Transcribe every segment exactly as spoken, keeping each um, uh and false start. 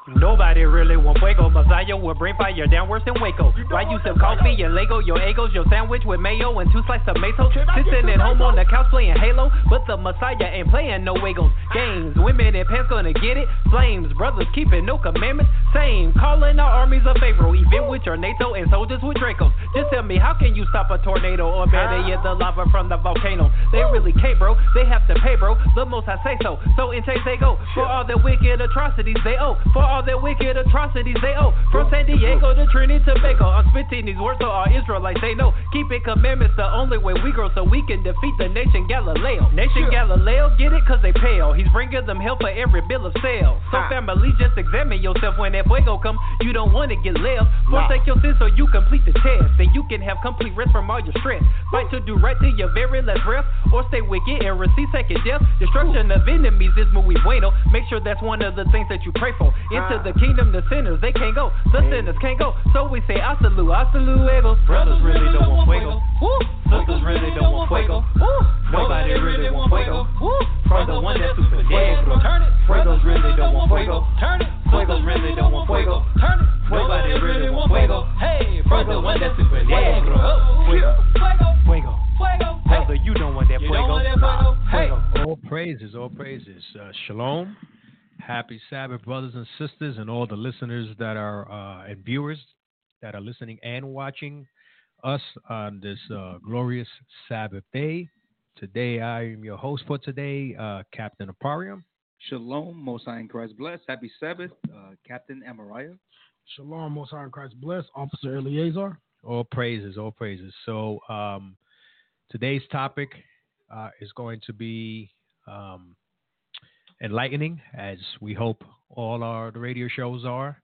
Nobody really want fuego. Messiah will bring fire down worse than Waco. Why you sip coffee and Lego? Your egos, your sandwich with mayo and two slices of tomato. Sitting at home on the couch playing Halo, but the Messiah ain't playing no Wagos games. Women in pants gonna get it. Flames, brothers keeping no commandments. Same, calling our armies of Pharaoh. Even with your NATO and soldiers with Dracos. Just tell me, how can you stop a tornado? Or better yet, the lava from the volcano. They really can't, bro. They have to pay, bro. The most I say so. So in chase they go. For all the wicked atrocities they owe. For all their wicked atrocities they owe. From San Diego to Trinidad to Tobago. I'm spitting these words so all Israelites they know. Keeping commandments the only way we grow, so we can defeat the nation Galileo. Nation Galileo, get it? Cause they pale. He's bringing them help for every bill of sale. So family, just examine yourself when that fuego come. You don't want to get left. Forsake your sins so you complete the test. Then you can have complete rest from all your stress. Fight to do right to your very last breath. Or stay wicked and receive second death. Destruction of enemies is muy bueno. Make sure that's one of the things that you pray for. Into the kingdom, the sinners, they can't go. The sinners can't go. So we say, hasta luego, hasta luego. Brothers really don't want fuego. Sisters really don't want fuego. Nobody really want fuego. From the one that's super negro. Fuegos really don't want fuego. Fuegos really don't want fuego. Nobody really want fuego. Hey, from the one that's super negro. Fuego. Fuego. Fuego. Brother, you don't want that fuego. Hey. All praises, all praises. Uh, shalom. Happy Sabbath, brothers and sisters, and all the listeners that are uh, and viewers that are listening and watching us on this uh, glorious Sabbath day. Today, I am your host for today, uh, Captain Aparium. Shalom, Most High in Christ bless. Happy Sabbath, uh, Captain Amariah. Shalom, Most High in Christ bless. Officer Eleazar. All praises, all praises. So um, today's topic uh, is going to be um, enlightening, as we hope all our the radio shows are.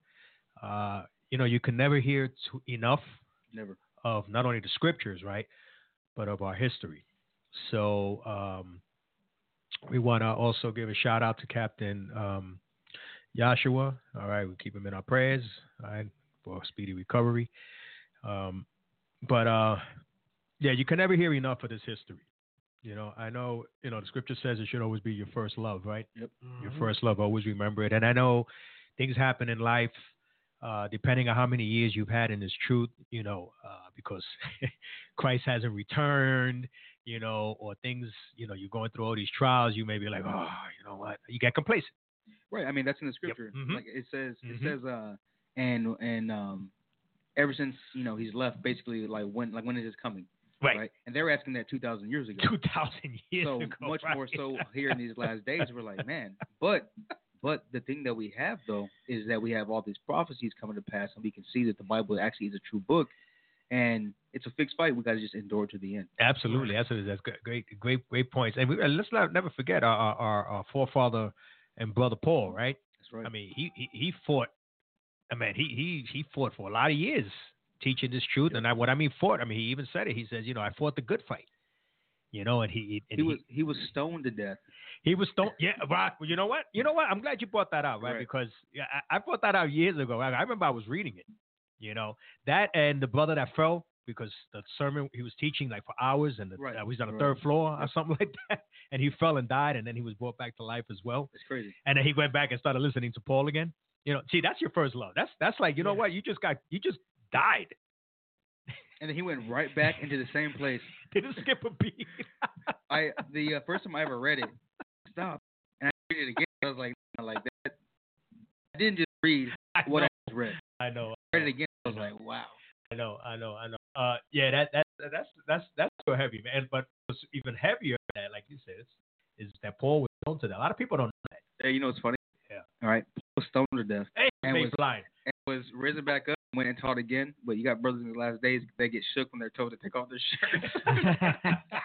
Uh, you know, you can never hear too, enough Never. of not only the scriptures, right, but of our history. So um, we want to also give a shout out to Captain um, Joshua. All right, we keep him in our prayers, all right, for speedy recovery. Um, but uh, yeah, you can never hear enough of this history. You know, I know, you know, the scripture says it should always be your first love, right? Yep. Mm-hmm. Your first love, always remember it. And I know things happen in life, uh, depending on how many years you've had in this truth, you know, uh, because Christ hasn't returned, you know, or things, you know, you're going through all these trials, you may be like, oh, you know what, you get complacent. Right. I mean, that's in the scripture. Yep. Mm-hmm. Like it says, it Mm-hmm. says, uh, and, and, um, ever since, you know, he's left, basically, like when, like when is his coming? Right. right. And they were asking that two thousand years ago. two thousand years so ago. So much right? more so here in these last days, we're like, man, but, but the thing that we have though, is that we have all these prophecies coming to pass, and we can see that the Bible actually is a true book, and it's a fixed fight. We got to just endure to the end. Absolutely. That's, that's great, great, great points. And we, let's not, never forget our, our, our forefather and brother Paul, right? That's right. I mean, he, he, he fought, I mean, he, he, he fought for a lot of years teaching this truth. Yep. And I, what I mean fought, I mean, he even said it. He says, you know, I fought the good fight, you know, and he, and he was, he, he was stoned to death. He was stoned. Yeah. Right. Well, you know what? You know what? I'm glad you brought that out, right? right. Because yeah, I, I brought that out years ago. I, I remember I was reading it, you know, that and the brother that fell because the sermon he was teaching like for hours and the, right. uh, he was on the right. third floor or something like that. And he fell and died. And then he was brought back to life as well. It's crazy. And then he went back and started listening to Paul again. You know, see, that's your first love. That's, that's like, you yeah. know what? You just got, you just died. And then he went right back into the same place. Didn't skip a beat. I the uh, first time I ever read it, stop, and I read it again. I was like, like that. I didn't just read what I, I just read. I know. I read it again. I was like, wow. I know. I know. I know. Uh, yeah, that that that's that's that's so heavy, man. But what's even heavier than that, like you said, is that Paul was stoned to death. A lot of people don't know that. Hey, you know what's funny? Yeah. All right, Paul was stoned to death. Hey, and was blind. And was risen back up. Went and taught again, but you got brothers in the last days that get shook when they're told to take off their shirts.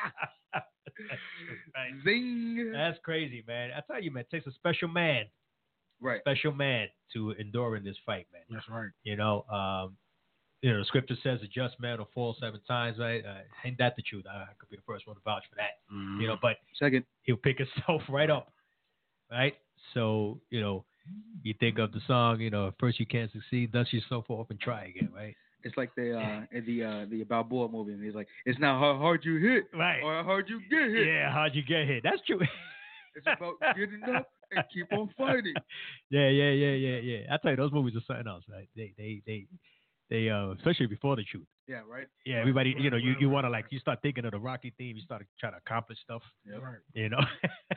Right. Zing! That's crazy, man. I tell you, man, it takes a special man, right? Special man to endure in this fight, man. That's right. You know, um, you know, the scripture says a just man will fall seven times, right? Uh, ain't that the truth? I, I could be the first one to vouch for that. Mm-hmm. You know, but second, he'll pick himself right up, right? So, you know. You think of the song, you know, first you can't succeed, dust yourself off and try again, right? It's like the uh, the uh, the Balboa movie, and he's like, it's not how hard you hit, right, or how hard you get hit. Yeah, how'd you get hit? That's true. It's about getting up and keep on fighting. Yeah, yeah, yeah, yeah, yeah. I tell you, those movies are something else, right? They, they, they, they. Uh, especially before the truth. Yeah, right. Yeah, right, everybody. right, You know, you, right, you right, want to right. like, you start thinking of the Rocky theme. You start trying to accomplish stuff. Yep. Right. You know.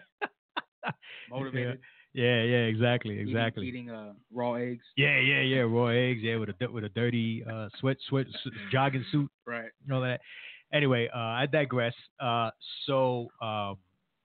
Motivated. Yeah, yeah, exactly, Eating- exactly. Eating, uh, raw eggs. Yeah, yeah, yeah. Raw eggs. Yeah, with a di- with a dirty uh, sweat sweat s- jogging suit. Right. You know that. Anyway, uh, I digress. Uh, so, um,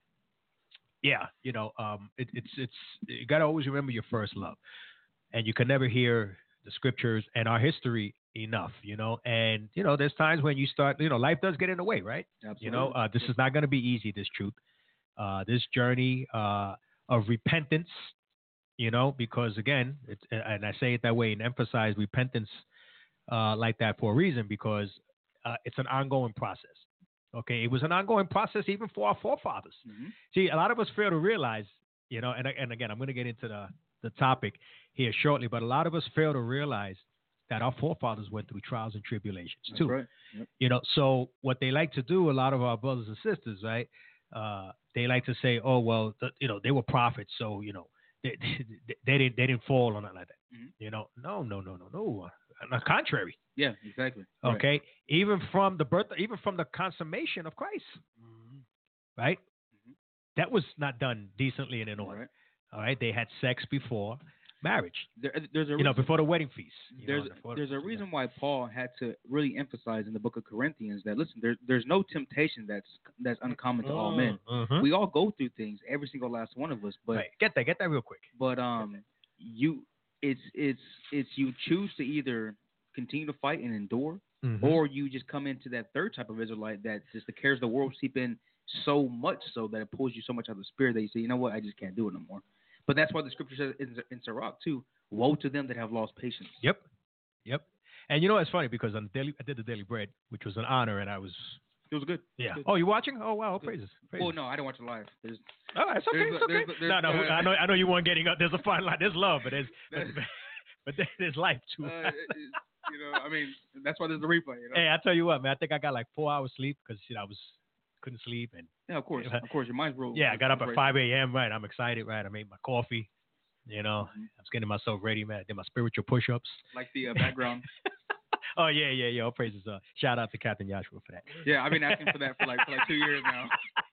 yeah, you know, um, it, it's it's you gotta always remember your first love, and you can never hear the scriptures and our history enough. You know, and you know, there's times when you start, you know, life does get in the way, right? Absolutely. You know, uh, this is not going to be easy. This truth, uh, this journey uh, of repentance. You know, because again, it's, and I say it that way and emphasize repentance uh, like that for a reason, because uh, it's an ongoing process. Okay, it was an ongoing process even for our forefathers. Mhm. See, a lot of us fail to realize, you know, and and again, I'm going to get into the the topic here shortly, but a lot of us fail to realize that our forefathers went through trials and tribulations That's too. right. Yep. You know, so what they like to do, a lot of our brothers and sisters, right? Uh, they like to say, oh well, the, you know, they were prophets, so you know, they, they, they didn't they didn't fall or nothing like that. Mhm. You know, no, no, no, no, no. On the contrary, Yeah, exactly. Right. okay. Even from the birth, even from the consummation of Christ, Mhm. right? Mhm. That was not done decently and in order. Right. All right, they had sex before marriage. There, there's a You know, reason- before the wedding feast. you there's know, before- there's a reason why Paul had to really emphasize in the book of Corinthians that listen, there, there's no temptation that's that's uncommon to all men. Mhm. We all go through things, every single last one of us, but Right. Get that, get that real quick. but um you it's it's it's you choose to either continue to fight and endure, Mhm. or you just come into that third type of Israelite that just the cares of the world seep in so much so that it pulls you so much out of the spirit that you say, you know what, I just can't do it no more. But that's why the scripture says in, in Sirach too, woe to them that have lost patience. Yep. Yep. And you know, it's funny because on daily, I did the Daily Bread, which was an honor, and I was, It was good. yeah. Good. Oh, you watching? Oh, wow. Good. Praises. Praises. Well, no, I didn't watch it live. There's, Oh, it's okay. There's- It's okay. there's- there's- no, no. uh, I know. I know you weren't getting up. There's a fine line. There's love, but there's, but, but there- there's life too. uh, it- it- you know, I mean, that's why there's the replay. You know? Hey, I tell you what, man. I think I got like four hours sleep because you know I was couldn't sleep, and Yeah, of course, Yeah. of course, your mind's real. yeah, I got up at right. five a.m. Right, I'm excited. Right, I made my coffee. You know, Mhm. I was getting myself ready, man. I did my spiritual push-ups. Like the uh, background. Oh yeah, yeah, yeah. All praises. Uh, shout out to Captain Joshua for that. Yeah, I've been asking for that for like for like two years now.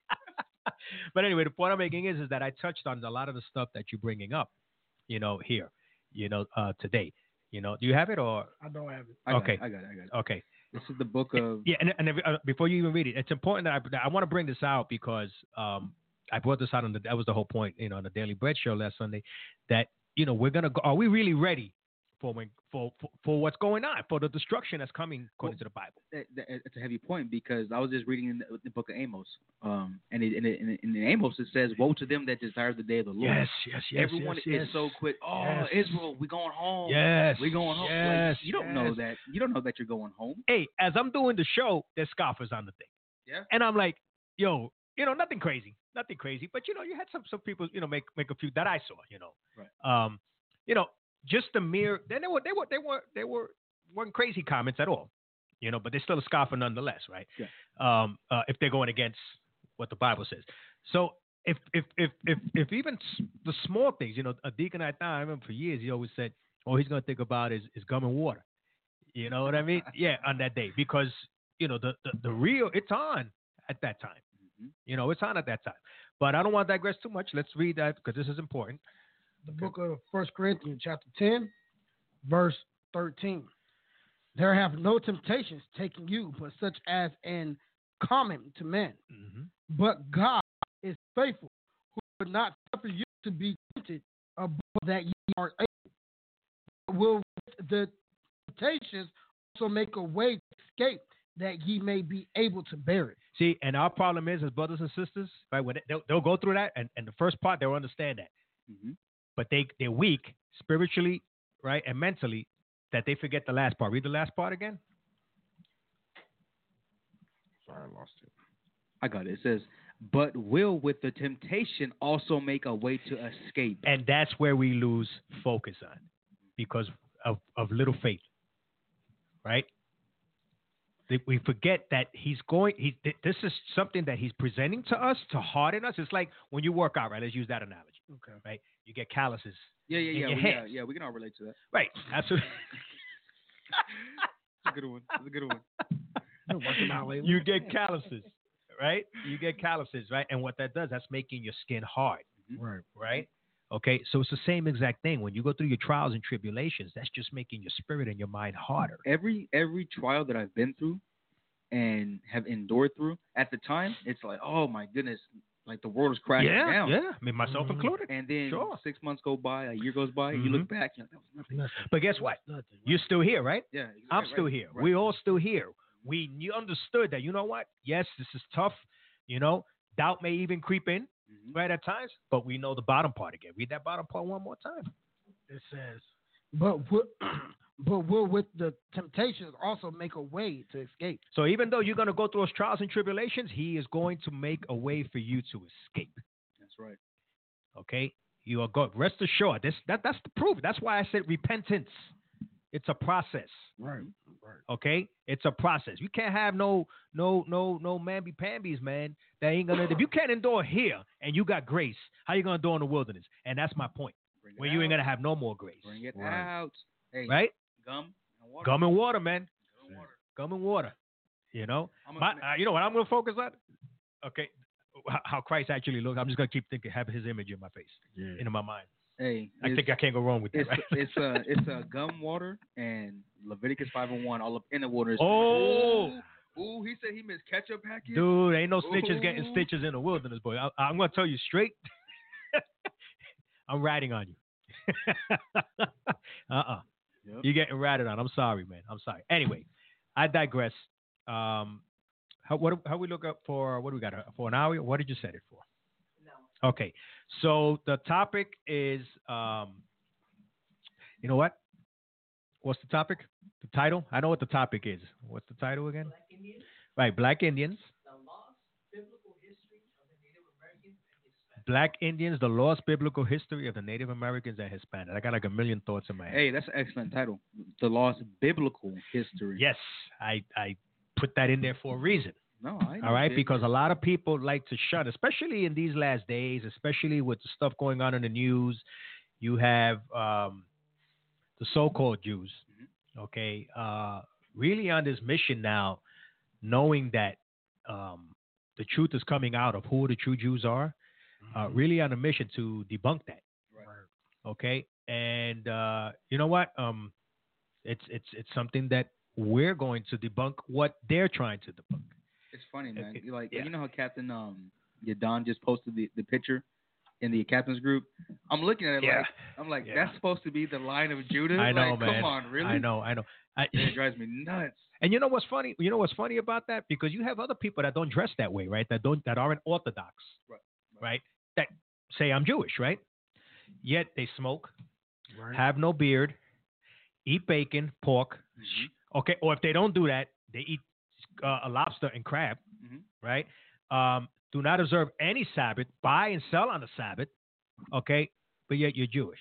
But anyway, the point I'm making is, is that I touched on a lot of the stuff that you're bringing up, you know, here, you know, uh, today. You know, do you have it or? I don't have it. I got Okay. it, I got it. I got it. Okay. This is the book of. Yeah, and, and uh, before you even read it, it's important that I, that I want to bring this out because um, I brought this out on the, that was the whole point, you know, on the Daily Bread show last Sunday, that, you know, we're going to go, are we really ready for when, for, for, for what's going on, for the destruction that's coming according to the Bible? That, that, it's a heavy point because I was just reading in the, the book of Amos, um, and it, in, it, in, in Amos it says, "Woe to them that desire the day of the Lord." Yes, yes, yes. Everyone yes, yes. is so quick. Oh, Yes. Israel, we going home. Yes. we going home. Yes. Like, you don't know yes. that. You don't know that you're going home. Hey, as I'm doing the show, there's scoffers on the thing. Yeah. And I'm like, yo, you know, nothing crazy, nothing crazy. But you know, you had some some people, you know, make make a few that I saw, you know, Right. um, you know, just the mere. Then they were they were they were they were weren't crazy comments at all, you know, but they're still a scoffer nonetheless, right? Yeah. Um, uh, if they're going against what the Bible says. So if if if if if even s- the small things, you know, a deacon I thought I remember for years, he always said, "Oh, he's gonna think about his his gum and water." You know what I mean? Yeah, on that day because you know the the, the real it's on at that time. Mhm. You know, it's on at that time. But I don't want to digress too much. Let's read that because this is important. The book of First Corinthians, chapter ten, verse thirteen. There have no temptations taken you, but such as in common to men. Mm-hmm. But God is faithful, who would not suffer you to be tempted above that ye are able, but will with the temptations also make a way to escape, that ye may be able to bear it. See, and our problem is, as brothers and sisters, right? When they, they'll, they'll go through that, and, and the first part they'll understand that, Mhm. but they they're weak spiritually, right, and mentally, that they forget the last part. Read the last part again. Sorry, I lost it. I got it. It says, "But will with the temptation also make a way to escape." And that's where we lose focus on, because of of little faith, right? that we forget that he's going. He this is something that he's presenting to us to harden us. It's like when you work out, right? Let's use that analogy. Okay. Right? You get calluses. Yeah, yeah, in yeah, your we, hands. yeah, yeah. We can all relate to that. Right. Absolutely. That's a good one. That's a good one. Been working out lately. You get calluses, right? You get calluses, right? And what that does, that's making your skin hard, Right. right? Okay, so it's the same exact thing. When you go through your trials and tribulations, that's just making your spirit and your mind harder. Every every trial that I've been through and have endured through, at the time, it's like, oh my goodness, like the world is crashing Yeah, down. yeah, I mean, myself Mhm. included. And then Sure. six months go by, a year goes by, you look back, you're like, that was nothing. Nothing. But guess what? Nothing. Right. You're still here, right? Yeah, exactly, I'm right, still here. right. We all still here. We you understood that, you know what? Yes, this is tough. You know, doubt may even creep in, Mhm. right, at times, but we know the bottom part again. Read that bottom part one more time. It says, but will, but will with the temptations also make a way to escape. So even though you're going to go through those trials and tribulations, he is going to make a way for you to escape. That's right. Okay? You are good. Rest assured. This, that, that's the proof. That's why I said repentance. It's a process. Right. Right. Okay? It's a process. You can't have no no no no mamby-pambies, man. That ain't gonna if you can't endure here and you got grace, how you gonna endure in the wilderness? And that's my point. Bring it Where you ain't out. gonna have no more grace. Bring it Right. out. Hey, Right? gum and water. Gum and water, man. Gum and water. Gum and water. You know? I'm a- My, uh, you know what I'm gonna focus on? Okay. How, how Christ actually looks. I'm just gonna keep thinking, have his image in my face, Yeah. in my mind. Hey, I it's- think I can't go wrong with that, It's right? it's a it's a gum water and Leviticus five and one all up in the waters. Oh. Ooh, ooh, he said he missed ketchup packets. Dude, ain't no snitches getting Ooh. stitches in the wilderness, boy. I, I'm gonna tell you straight. I'm ratting on you. uh-uh. Yep. You're getting ratted on. I'm sorry, man. I'm sorry. Anyway, I digress. Um, how what how we look up for? What do we got uh, for an hour? What did you set it for? No. Okay. So the topic is, um, you know what? What's the topic? The title? I know what the topic is. What's the title again? Black Indians. Right, Black Indians. The lost biblical history of the Native Americans and Hispanics. Black Indians, the lost biblical history of the Native Americans and Hispanics. I got like a million thoughts in my head. Hey, that's an excellent title. The lost biblical history. Yes, I, I put that in there for a reason. No, I know. All right, Dave. because a lot of people like to shun, especially in these last days, especially with the stuff going on in the news. You have um, the so-called Jews, okay, uh, really on this mission now, knowing that um, the truth is coming out of who the true Jews are, uh, really on a mission to debunk that. Right. Okay, and uh, you know what? Um, it's it's it's something that we're going to debunk what they're trying to debunk. It's funny, man. Okay, You like yeah. you know how Captain um Yadon just posted the, the picture in the captain's group. I'm looking at it Yeah. like I'm like Yeah. that's supposed to be the line of Judah. I know, like, man. Come on, really? I know, I know. I, It drives me nuts. and you know what's funny? You know what's funny about that? Because you have other people that don't dress that way, right? That don't that aren't Orthodox, Right. right? That say I'm Jewish, right? Yet they smoke, Right. have no beard, eat bacon, pork. Mhm. Okay, or if they don't do that, they eat uh, a lobster and crab, Mhm. right? Um, do not observe any Sabbath, buy and sell on the Sabbath, okay? But yet you're Jewish.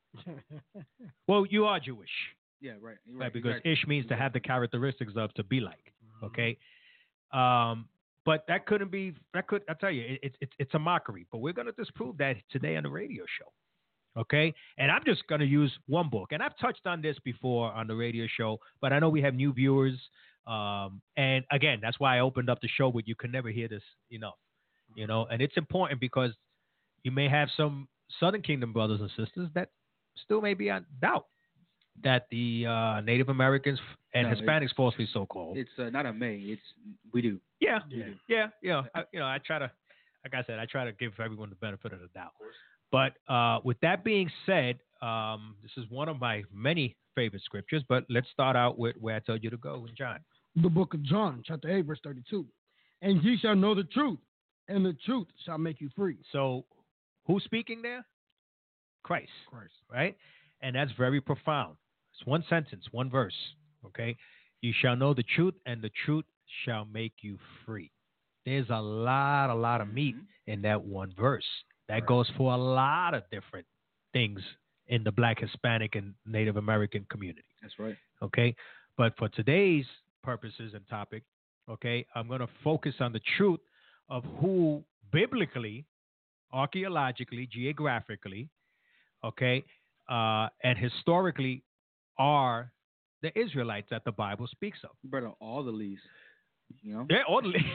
Well, you are Jewish, Yeah, right. You're right? right. Because exactly. Ish means to have the characteristics of to be like, Mm-hmm. okay? Um, but that couldn't be. That could. I tell you, it, it, it's it's a mockery. But we're gonna disprove that today on the radio show. Okay, and I'm just going to use one book, and I've touched on this before on the radio show, but I know we have new viewers, um, and again, that's why I opened up the show with you can never hear this enough, you know, and it's important because you may have some Southern Kingdom brothers and sisters that still may be on doubt that the uh, Native Americans and No, Hispanics, falsely so called, It's uh, not a may. It's we do. yeah, Yeah. yeah, yeah. I, you know, I try to, like I said, I try to give everyone the benefit of the doubt. But uh, with that being said, um, this is one of my many favorite scriptures. But let's start out with where I told you to go in John. The book of John, chapter eight, verse thirty-two. And ye shall know the truth, and the truth shall make you free. So, who's speaking there? Christ, Christ. right? And that's very profound. It's one sentence, one verse. Okay, you shall know the truth, and the truth shall make you free. There's a lot, a lot of meat Mhm. in that one verse. That Right. goes for a lot of different things in the Black, Hispanic, and Native American community. That's right. Okay, but for today's purposes and topic, okay, I'm going to focus on the truth of who biblically, archaeologically, geographically, okay, uh, and historically are the Israelites that the Bible speaks of. You brought out all the leaves, you know? Yeah, all the You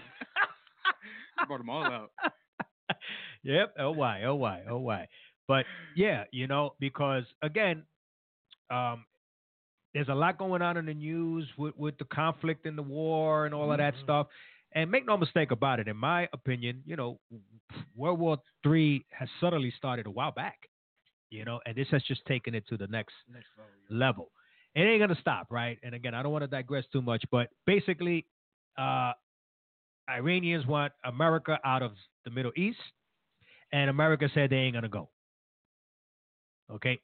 brought them all out. Yep, oh why, oh why, oh why. But yeah, you know, because again, um, there's a lot going on in the news with, with the conflict and the war and all of that Mhm. stuff. And make no mistake about it, in my opinion, you know, World War Three has suddenly started a while back, you know, and this has just taken it to the next Next level, yeah. level. It ain't gonna stop, right? And again, I don't want to digress too much, but basically, uh, Iranians want America out of the Middle East, and America said they ain't gonna go. Okay,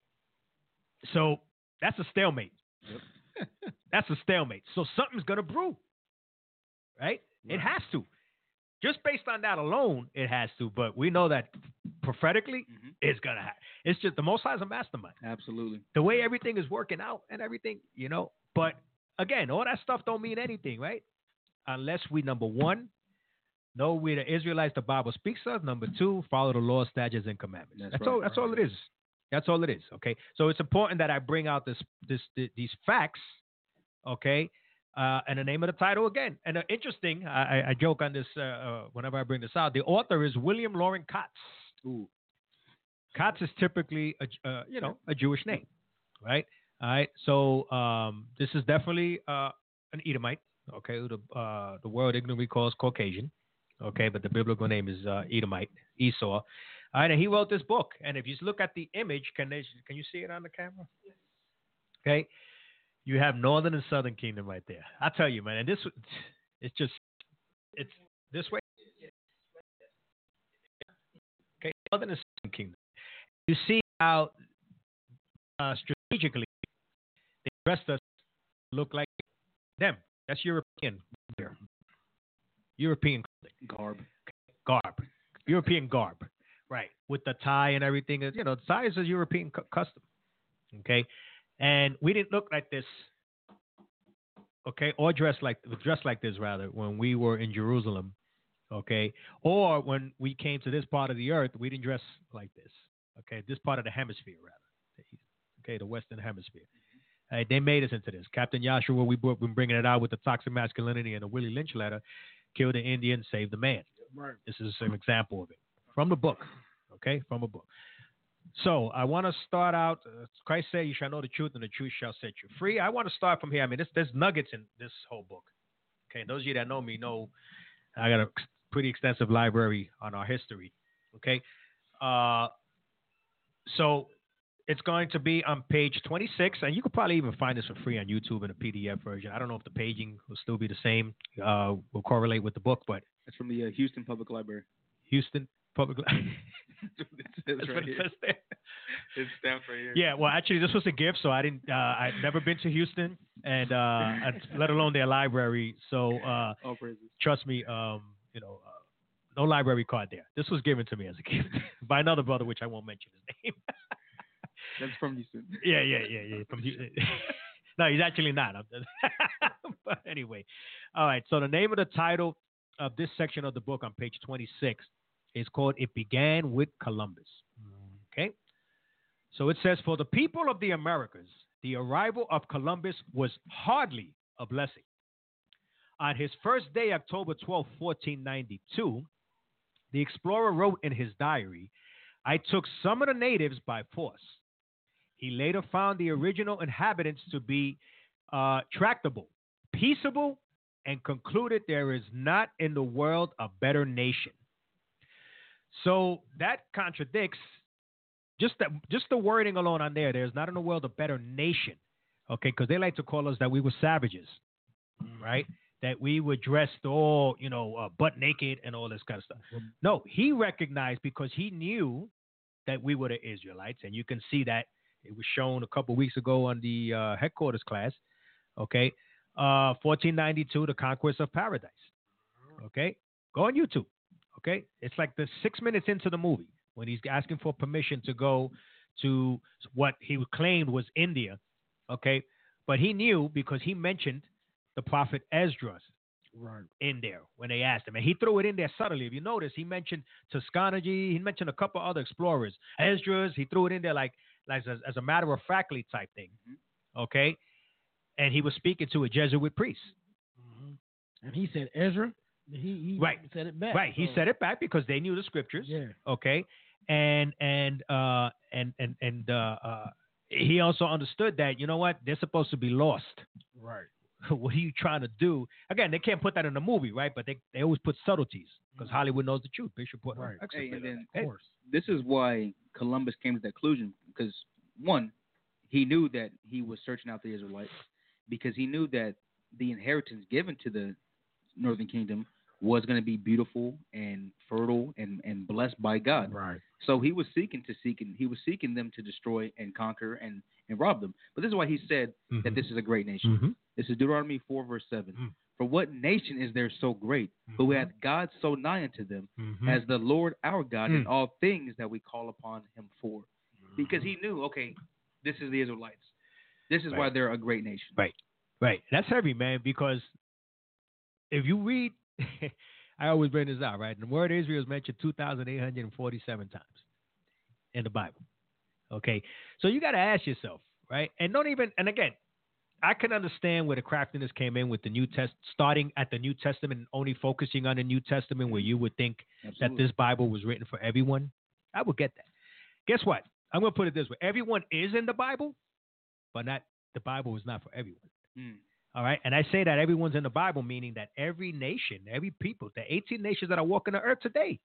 so that's a stalemate. Yep. That's a stalemate. So something's gonna brew, right? It Right. has to. Just based on that alone, it has to. But we know that prophetically, Mhm. it's gonna happen. It's just the Most High is a mastermind. Absolutely. The way everything is working out and everything, you know. But again, all that stuff don't mean anything, right? Unless we, number one, know we the Israelites the Bible speaks of. Number two, follow the laws, statutes, and commandments. That's That's, right, all. That's all it is. That's all it is. Okay. So it's important that I bring out this, this, th- these facts. Okay. Uh, and the name of the title again. And uh, interesting, I, I- I joke on this uh, uh, whenever I bring this out. The author is William Loren Kotz. Ooh. Kotz is typically a, J- uh, you know, a Jewish name, right? All right. So um, this is definitely uh, an Edomite. Okay. Who the uh, the world ignorantly calls Caucasian. Okay, but the biblical name is uh, Edomite, Esau. All right, and he wrote this book. And if you look at the image, can they, can you see it on the camera? Okay, you have Northern and Southern Kingdom right there. I tell you, man, and this, it's just, it's this way. Okay, Northern and Southern Kingdom. You see how uh, strategically they dressed us to look like them. That's European. European Garb. garb, European garb, right? With the tie and everything. You know, the tie is a European cu- custom. Okay, and we didn't look like this. Okay, or dress like dress like this rather when we were in Jerusalem. Okay, or when we came to this part of the earth, we didn't dress like this. Okay, this part of the hemisphere rather. Okay, the Western Hemisphere. Uh, they made us into this. Captain Joshua, we've been bringing it out with the toxic masculinity and the Willie Lynch letter. Kill the Indian, save the man. Right. This is an example of it from the book. Okay, from a book. So I want to start out. Uh, Christ said, "You shall know the truth, and the truth shall set you free." I want to start from here. I mean, this, there's nuggets in this whole book. Okay, those of you that know me know I got a pretty extensive library on our history. Okay, uh, so it's going to be on page twenty-six, and you could probably even find this for free on YouTube in a P D F version. I don't know if the paging will still be the same. Uh, will correlate with the book, but That's from the uh, Houston Public Library. Houston Public Library. That's That's right what it here. says there. It's stamped right here. Yeah, well, actually, this was a gift, so I didn't. Uh, I'd never been to Houston, and uh, I'd- let alone their library. So uh, All praises. trust me, um, you know, uh, no library card there. This was given to me as a gift by another brother, which I won't mention his name. That's from Houston. yeah, yeah, yeah, yeah. From Houston. No, he's actually not. But anyway, all right. So the name of the title of this section of the book on page twenty-six is called "It Began with Columbus." Okay. So it says, for the people of the Americas, the arrival of Columbus was hardly a blessing. On his first day, October twelfth, fourteen ninety-two, the explorer wrote in his diary, "I took some of the natives by force." He later found the original inhabitants to be uh, tractable, peaceable, and concluded there is not in the world a better nation. So that contradicts just that, just the wording alone on there. There's not in the world a better nation, okay? Because they like to call us that we were savages, right? That we were dressed all, you know, uh, butt naked and all this kind of stuff. No, he recognized because he knew that we were the Israelites, and you can see that it was shown a couple weeks ago on the uh, headquarters class, okay? Uh, fourteen ninety-two, the conquest of paradise, okay? Go on YouTube, okay? It's like the six minutes into the movie when he's asking for permission to go to what he claimed was India, okay? But he knew because he mentioned the prophet Esdras Right. in there when they asked him. And he threw it in there subtly. If you notice, he mentioned Tuscany. He mentioned a couple other explorers. Esdras, he threw it in there like, like as, as a matter of factly type thing. Mm-hmm. Okay? And he was speaking to a Jesuit priest. Mm-hmm. And he said, Ezra, he, he right. said it back. Right. So. He said it back because they knew the scriptures. Yeah. Okay? And, and, uh, and, and, and, uh, uh, he also understood that, you know what? They're supposed to be lost. Right. What are you trying to do? Again, they can't put that in the movie, right? But they, they always put subtleties because Hollywood knows the truth. Bishop put right. Hey, and then, of course. This is why Columbus came to that conclusion because, one, he knew that he was searching out the Israelites because he knew that the inheritance given to the Northern Kingdom was going to be beautiful and fertile and, and blessed by God. Right. So he was seeking to seek and he was seeking them to destroy and conquer and, and rob them. But this is why he said mm-hmm. that this is a great nation. Mm-hmm. This is Deuteronomy four, verse seven. Mm-hmm. For what nation is there so great, mm-hmm. who hath God so nigh unto them, mm-hmm. as the Lord our God mm-hmm. in all things that we call upon him for? Because he knew, okay, this is the Israelites. This is right. why they're a great nation. Right, right. That's heavy, man, because if you read, I always bring this out, right? The word Israel is mentioned two thousand eight hundred forty-seven times in the Bible. Okay, so you got to ask yourself, right? And don't even, and again, I can understand where the craftiness came in with the New Test, starting at the New Testament and only focusing on the New Testament, where you would think Absolutely. that this Bible was written for everyone. I would get that. Guess what? I'm going to put it this way: everyone is in the Bible, but not the Bible is not for everyone. Mm. All right, and I say that everyone's in the Bible, meaning that every nation, every people, the eighteen nations that are walking the earth today,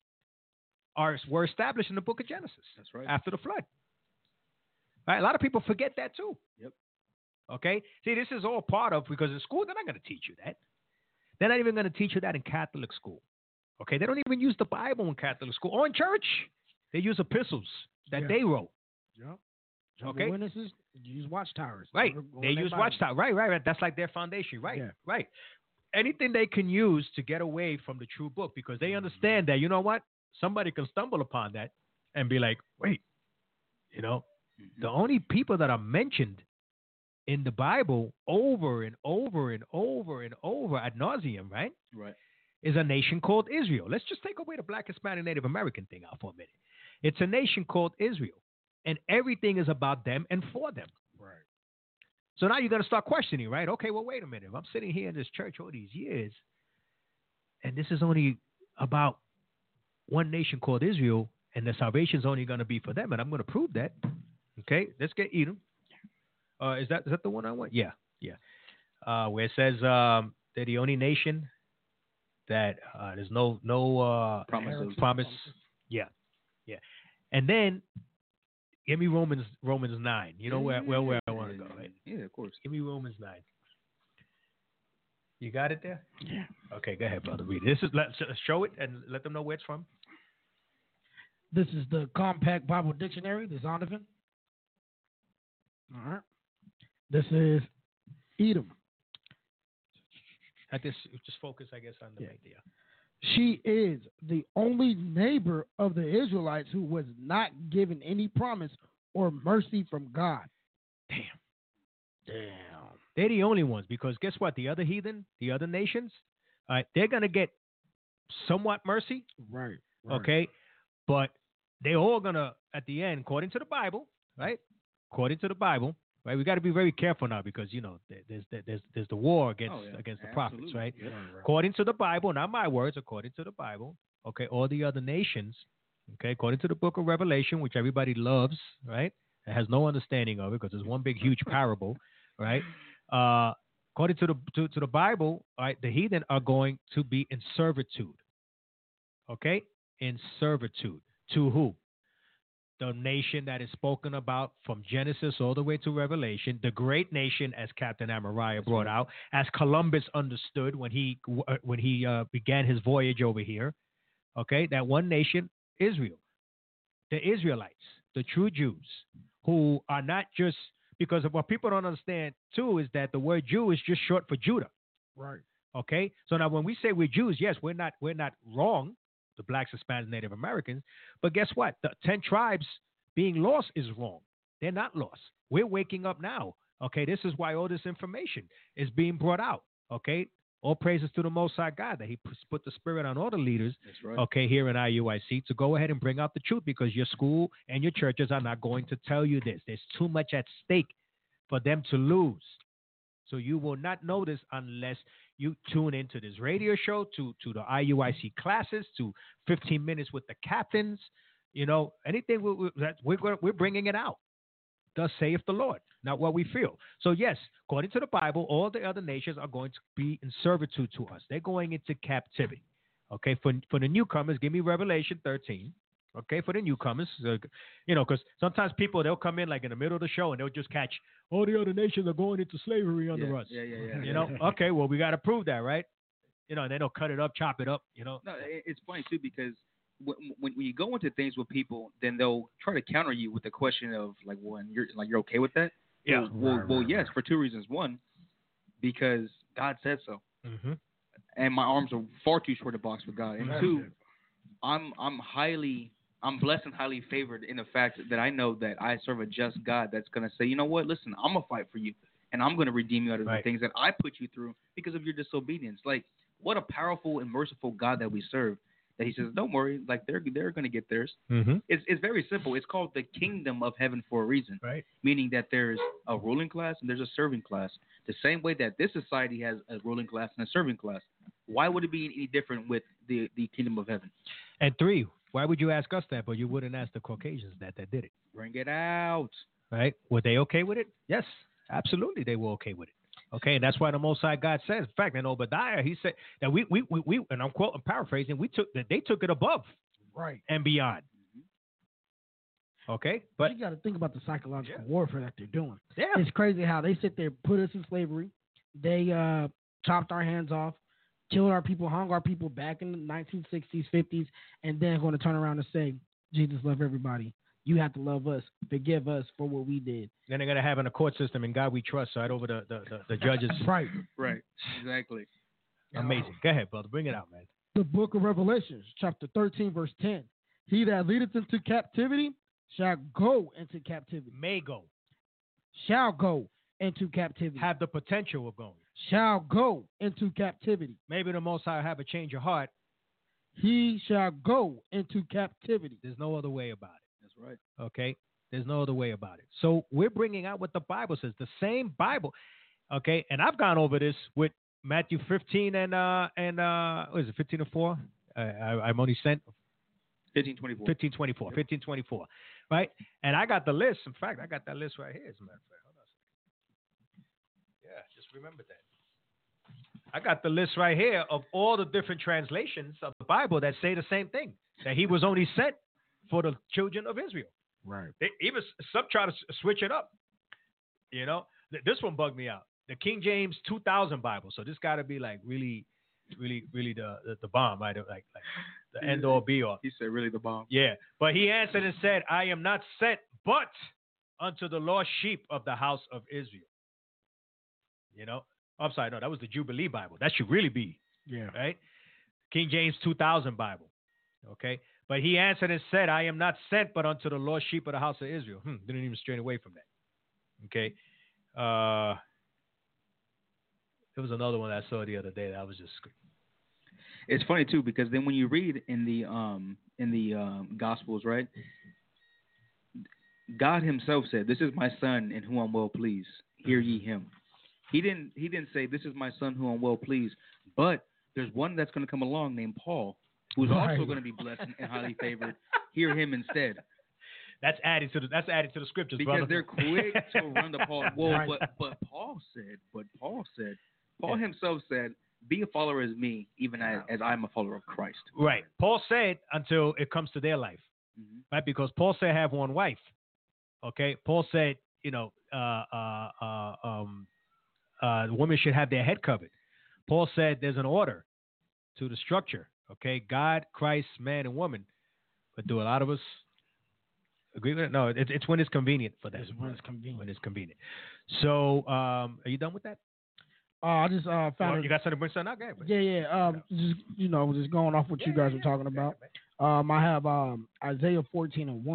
are were established in the Book of Genesis. That's right. After the flood. Right? A lot of people forget that too. Yep. Okay? See, this is all part of, because in school, they're not going to teach you that. They're not even going to teach you that in Catholic school. Okay? They don't even use the Bible in Catholic school or in church. They use epistles that yeah. they wrote. Yep. Jehovah's Okay. Witnesses use watchtowers. Right. They use watchtowers. Right, right, right. That's like their foundation. Right, yeah. right. Anything they can use to get away from the true book, because they understand that, you know what? Somebody can stumble upon that and be like, wait, you know, mm-hmm. the only people that are mentioned in the Bible over and over and over and over ad nauseum, right? Right. Is a nation called Israel. Let's just take away the Black, Hispanic, Native American thing out for a minute. It's a nation called Israel. And everything is about them and for them. Right. So now you're going to start questioning, right? Okay, well, wait a minute. If I'm sitting here in this church all these years, and this is only about one nation called Israel, and the salvation is only going to be for them, and I'm going to prove that. Okay, let's get Edom. Uh, is that is that the one I want? Yeah, yeah. Uh, where it says um, they're the only nation that uh, there's no no uh, promise. promise. Yeah, yeah. And then give me Romans Romans nine. You know where where, where I want to go, right? Yeah, of course. Give me Romans nine. You got it there? Yeah. Okay, go ahead, brother. Read it. This is let show it and let them know where it's from. This is the Compact Bible Dictionary, the Zondervan. All right. This is Edom. At this, just focus, I guess, on the yeah. idea. She is the only neighbor of the Israelites who was not given any promise or mercy from God. Damn. Damn. They're the only ones, because guess what? The other heathen, the other nations, uh, they're going to get somewhat mercy. Right, right. Okay. But they're all going to, at the end, according to the Bible, right? According to the Bible, right? We got to be very careful now, because, you know, there's there's there's the war against oh, yeah. against the Absolutely. prophets, right? Yeah. According to the Bible, not my words, according to the Bible, okay, all the other nations, okay, according to the book of Revelation, which everybody loves, right? It has no understanding of it because it's one big, huge parable, right? Uh, according to the to, to the Bible, right, the heathen are going to be in servitude, okay? In servitude. To who? The nation that is spoken about from Genesis all the way to Revelation, the great nation, as Captain Amariah That's brought right. out, as Columbus understood when he when he uh, began his voyage over here. Okay, that one nation, Israel, the Israelites, the true Jews, who are not just, because of what people don't understand too is that the word Jew is just short for Judah. Right. Okay, so now when we say we're Jews, yes, we're not we're not wrong. The blacks, Hispanics, Native Americans. But guess what? The ten tribes being lost is wrong. They're not lost. We're waking up now. Okay, this is why all this information is being brought out. Okay, all praises to the Most High God that He put the Spirit on all the leaders. That's right. Okay, here in I U I C to go ahead and bring out the truth, because your school and your churches are not going to tell you this. There's too much at stake for them to lose. So you will not know this unless you tune into this radio show, to to the I U I C classes, to fifteen minutes with the captains. You know, anything we, we, that we're gonna, we're bringing it out. Thus saith the Lord, not what we feel. So yes, according to the Bible, all the other nations are going to be in servitude to us. They're going into captivity. Okay, for for the newcomers, give me Revelation thirteen. Okay, for the newcomers, uh, you know, because sometimes people, they'll come in like in the middle of the show and they'll just catch, all the other nations are going into slavery under yeah, us. Yeah, yeah, yeah. You know, okay, well, we got to prove that, right? You know, and then they'll cut it up, chop it up, you know. No, it's funny, too, because when, when you go into things with people, then they'll try to counter you with the question of, like, well, and you're, like, you're okay with that? Yeah. Well, right, well right, yes, right. for two reasons. One, because God said so. Mm-hmm. And my arms are far too short to box with God. And That's two, it. I'm I'm highly I'm blessed and highly favored in the fact that I know that I serve a just God that's going to say, you know what, listen, I'm going to fight for you, and I'm going to redeem you out of Right. the things that I put you through because of your disobedience. Like, what a powerful and merciful God that we serve, that He says, don't worry, like, they're they're going to get theirs. Mm-hmm. It's it's very simple. It's called the kingdom of heaven for a reason, Right. meaning that there's a ruling class and there's a serving class. The same way that this society has a ruling class and a serving class. Why would it be any different with the, the kingdom of heaven? And three, why would you ask us that, but you wouldn't ask the Caucasians that that did it? Bring it out. Right? Were they okay with it? Yes, absolutely, they were okay with it. Okay, and that's why the Most High God says, in fact, in Obadiah, He said that we, we, we, we and I'm quoting, paraphrasing, we took that they took it above, Right. and beyond. Okay, but you got to think about the psychological yeah. warfare that they're doing. yeah, It's crazy how they sit there, put us in slavery. They uh, chopped our hands off, killed our people, hung our people back in the nineteen sixties, fifties, and then going to turn around and say, Jesus love everybody. You have to love us. Forgive us for what we did. then they're gonna have in a court system, in God we trust, right over the the, the, the judges. Right. Right. Exactly. Amazing. Go ahead, brother, bring it out, man. The book of Revelations, chapter thirteen, verse ten. He that leadeth into captivity shall go into captivity. May go, Shall go into captivity. have the potential of going. Shall go into captivity. Maybe the Most High have a change of heart. He shall go into captivity. There's no other way about it. That's right. Okay, there's no other way about it. So we're bringing out what the Bible says, the same Bible. Okay, and I've gone over this with Matthew fifteen and uh and uh what is it, fifteen and four? I, I, I'm only sent fifteen twenty-four. fifteen twenty-four, fifteen twenty-four, right? And I got the list. In fact, I got that list right here. As a matter of fact, hold on a second. Yeah, just remember that. I got the list right here of all the different translations of the Bible that say the same thing, that He was only sent for the children of Israel. Right. They, even some try to s- switch it up. You know, Th- this one bugged me out. The King James two thousand Bible. So this got to be like really, really, really the the, the bomb, right? Like, like the end all be all. He said, really the bomb. Yeah. But He answered and said, I am not sent but unto the lost sheep of the house of Israel. You know, I'm sorry, no, that was the Jubilee Bible. That should really be, Yeah. right? King James two thousand Bible. Okay. But He answered and said, I am not sent but unto the lost sheep of the house of Israel. Hmm, didn't even stray away from that. Okay. Uh, there was another one I saw the other day that I was just. It's funny too because then when you read in the um in the um, Gospels, right? God Himself said, "This is my Son, in whom I'm well pleased. Hear ye Him." He didn't. He didn't say, "This is my Son, whom I'm well pleased." But there's one that's going to come along named Paul, who's Right. also going to be blessed and, and highly favored. Hear him instead, That's added to the. That's added to the scriptures, because brother. they're quick to run to Paul. Well, Right. but but Paul said, but Paul said, Paul himself said, "Be a follower as me, even as, as I'm a follower of Christ." Right. Paul said until it comes to their life, Mm-hmm. right? Because Paul said have one wife. Okay. Paul said, you know, uh, uh, uh, um, uh, women should have their head covered. Paul said there's an order to the structure. Okay. God, Christ, man, and woman. But do a lot of us agree with it? No, it, it's when it's convenient for them. It's when it's convenient. When it's convenient. So, um, are you done with that? Uh, I just uh, found Well, it. you got something to bring something out? Go ahead, Yeah, yeah. Um, just you know, just going off what you guys were talking about. Um, I have um Isaiah fourteen and one.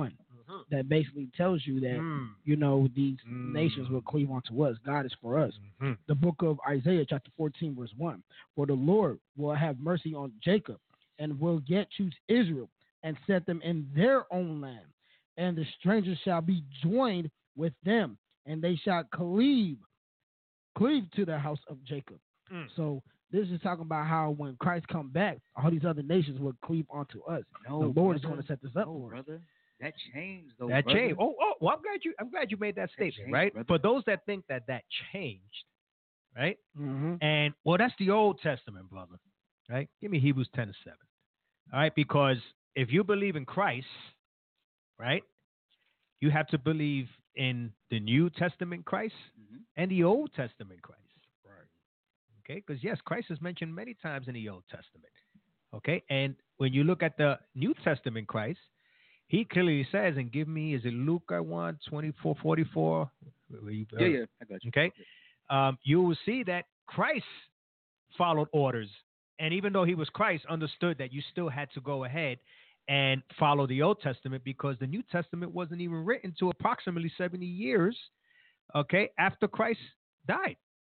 that basically tells you that, Mm. you know, these Mm. nations will cleave unto us. God is for us. Mm-hmm. The book of Isaiah, chapter fourteen, verse one. For the Lord will have mercy on Jacob and will yet choose Israel and set them in their own land. And the strangers shall be joined with them, and they shall cleave, cleave to the house of Jacob. Mm. So this is talking about how when Christ come back, all these other nations will cleave onto us. No, the Lord brother. is going to set this up No, for us. brother. That changed, though. That brother. changed. Oh, oh, well, I'm glad you. I'm glad you made that statement, changed, right? brother. For those that think that that changed, right? Mm-hmm. And well, that's the Old Testament, brother, right? Give me Hebrews ten and seven, all right? Because if you believe in Christ, right, you have to believe in the New Testament Christ Mhm. and the Old Testament Christ, right? Okay, because yes, Christ is mentioned many times in the Old Testament. Okay, and when you look at the New Testament Christ, he clearly says, and give me, is it Luke I want, twenty-four, forty-four? Yeah, yeah, I got you. Okay. Um, you will see that Christ followed orders. And even though he was Christ, understood that you still had to go ahead and follow the Old Testament because the New Testament wasn't even written to approximately seventy years, okay, after Christ died.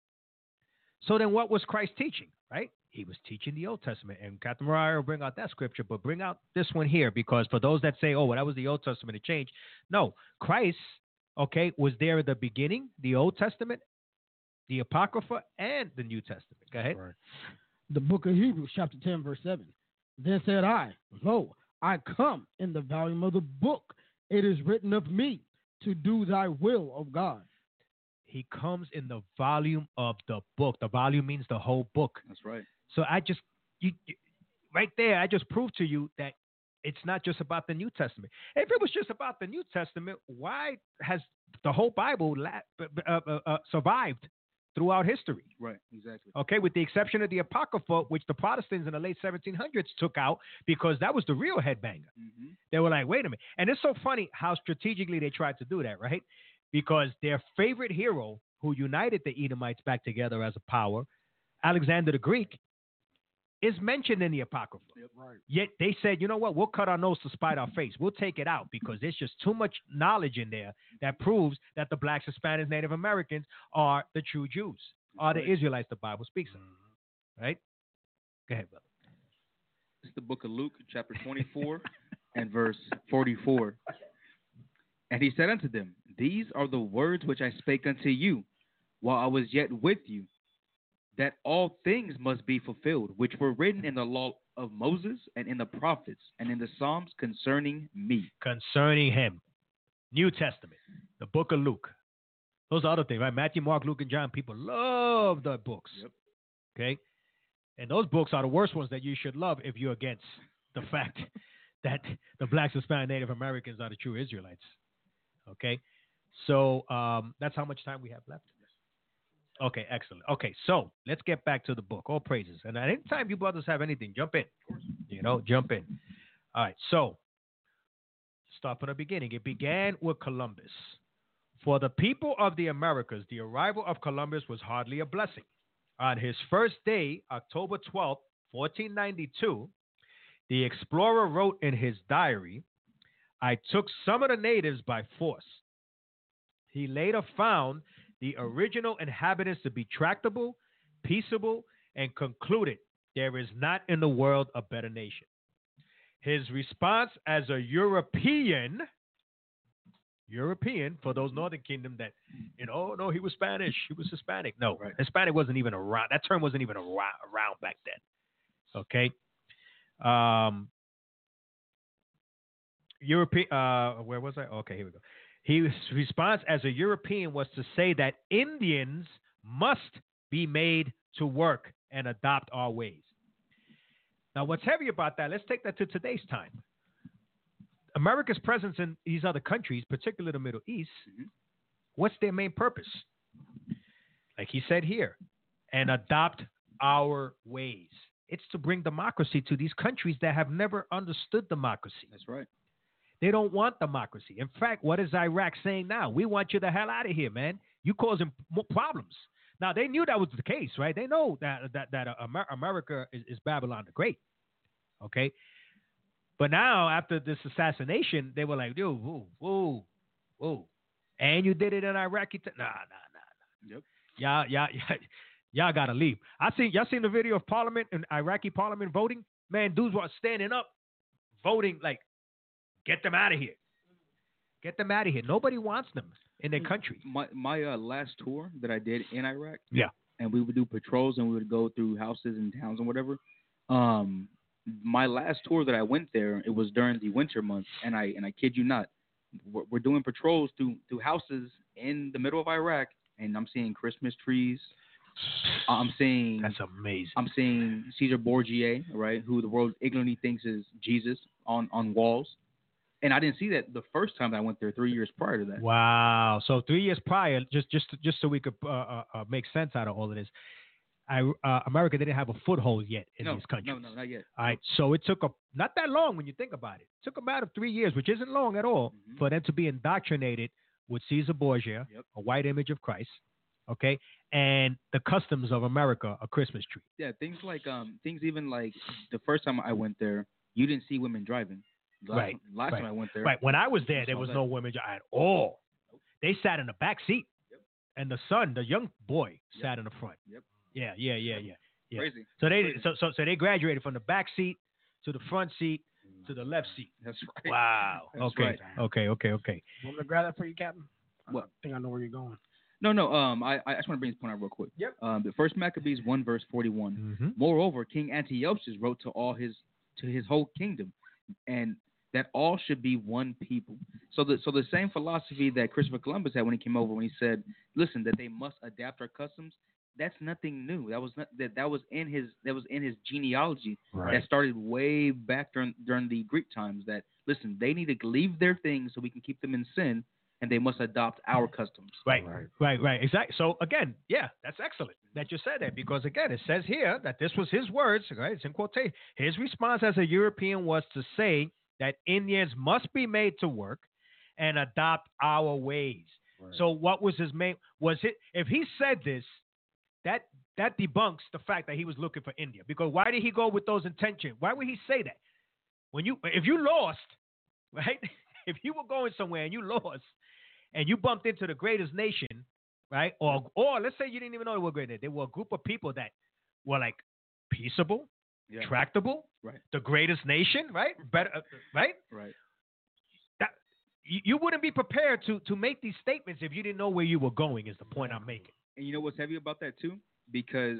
So then what was Christ teaching, right? He was teaching the Old Testament. And Captain Mariah will bring out that scripture, but bring out this one here because for those that say, oh, well, that was the Old Testament, it changed. No, Christ, okay, was there at the beginning, the Old Testament, the Apocrypha, and the New Testament. Go ahead. Right. The book of Hebrews, chapter ten, verse seven. Then said I, lo, I come in the volume of the book. It is written of me to do thy will, of God. He comes in the volume of the book. The volume means the whole book. That's right. So I just, you, you, right there, I just proved to you that it's not just about the New Testament. If it was just about the New Testament, why has the whole Bible la- uh, uh, uh, survived throughout history? Right, exactly. Okay, with the exception of the Apocrypha, which the Protestants in the late seventeen hundreds took out because that was the real headbanger. Mm-hmm. They were like, wait a minute. And it's so funny how strategically they tried to do that, right? Because their favorite hero who united the Edomites back together as a power, Alexander the Greek, is mentioned in the Apocrypha. Yep. Right. Yet they said, you know what, we'll cut our nose to spite our face. We'll take it out because there's just too much knowledge in there that proves that the blacks, Hispanics, Native Americans are the true Jews, are the right. Israelites the Bible speaks of. Right? Go ahead, brother. It's the book of Luke, chapter twenty-four and verse forty-four. And he said unto them, these are the words which I spake unto you while I was yet with you, that all things must be fulfilled, which were written in the law of Moses and in the prophets and in the Psalms concerning me. Concerning him. New Testament, the book of Luke. Those are other things, right? Matthew, Mark, Luke, and John. People love the books. Yep. Okay? And those books are the worst ones that you should love if you're against the fact that the blacks, Hispanic, Native Americans are the true Israelites. Okay? So um, that's how much time we have left. Okay, excellent. Okay, so let's get back to the book. All praises. And at any time you brothers have anything, jump in. You know, jump in. All right, so start from the beginning. It began with Columbus. For the people of the Americas, the arrival of Columbus was hardly a blessing. On his first day, October twelfth, fourteen ninety-two, the explorer wrote in his diary, I took some of the natives by force. He later found the original inhabitants to be tractable, peaceable, and concluded there is not in the world a better nation. His response as a European, European, for those Northern Kingdom that, you know, oh, no, he was Spanish, he was Hispanic. No, Right. Hispanic wasn't even around. That term wasn't even around, around back then. Okay. Um, European, uh, where was I? Okay, here we go. His response as a European was to say that Indians must be made to work and adopt our ways. Now, what's heavy about that, let's take that to today's time. America's presence in these other countries, particularly the Middle East, Mhm. what's their main purpose? Like he said here, and adopt our ways. It's to bring democracy to these countries that have never understood democracy. That's right. They don't want democracy. In fact, what is Iraq saying now? We want you the hell out of here, man. You causing more problems. Now, they knew that was the case, right? They know that that, that uh, Amer- America is, is Babylon the Great, okay? But now, after this assassination, they were like, dude, whoa, whoa, whoa. And you did it in Iraqi t- Nah, nah, nah, nah. Yep. Y'all, y'all, y'all, y'all got to leave. I see, y'all seen the video of Parliament and Iraqi Parliament voting? Man, dudes were standing up, voting like, get them out of here. Get them out of here. Nobody wants them in their country. My my uh, last tour that I did in Iraq. Yeah. And we would do patrols and we would go through houses and towns and whatever. Um, my last tour that I went there, it was during the winter months, and I and I kid you not, we're, we're doing patrols through through houses in the middle of Iraq, and I'm seeing Christmas trees. I'm seeing That's amazing. I'm seeing Caesar Borgia, right, who the world ignorantly thinks is Jesus, on, on walls. And I didn't see that the first time that I went there three years prior to that. Wow. So three years prior, just just just so we could uh, uh, uh, make sense out of all of this, I, uh, America didn't have a foothold yet in no, these countries. No, no, not yet. All right. So it took a not that long when you think about it. It took about three years, which isn't long at all, Mm-hmm. for them to be indoctrinated with Caesar Borgia, Yep. a white image of Christ, okay, and the customs of America, a Christmas tree. Yeah, things like um, things even like the first time I went there, you didn't see women driving. Last, Right, Last right. time I went there, Right. When I was there, you there saw was that. no women dri- at all. They sat in the back seat, Yep. and the son, the young boy, Yep. sat in the front. Yep. Yeah, yeah, yeah, yeah. yeah. Crazy. So they Crazy. so, so so they graduated from the back seat to the front seat to the left seat. That's right. Wow. That's okay. right. Okay. Okay. Okay. Want me to grab that for you, Captain? What? I think I know where you're going. No, no. Um, I I just want to bring this point out real quick. Yep. Um, the first Maccabees one verse forty one. Mm-hmm. Moreover, King Antiochus wrote to all his to his whole kingdom, and that all should be one people. So the so the same philosophy that Christopher Columbus had when he came over, when he said, "Listen, that they must adapt our customs." That's nothing new. That was not, that that was in his that was in his genealogy. Right. That started way back during during the Greek times. That listen, they need to leave their things so we can keep them in sin, and they must adopt our customs. Right, right, right, right. Exactly. So again, yeah, that's excellent that you said that, because again, it says here that this was his words, right? It's in quotation. His response as a European was to say that Indians must be made to work and adopt our ways. Right. So what was his main? Was it if he said this, that that debunks the fact that he was looking for India? Because why did he go with those intentions? Why would he say that? When you if you lost, right? If you were going somewhere and you lost, and you bumped into the greatest nation, right? Or or let's say you didn't even know they were great. They were a group of people that were like peaceable, Yeah. tractable, Right. the greatest nation, right? Better, uh, right? Right. That you, you wouldn't be prepared to to make these statements if you didn't know where you were going. Is the point I'm making. And you know what's heavy about that too? Because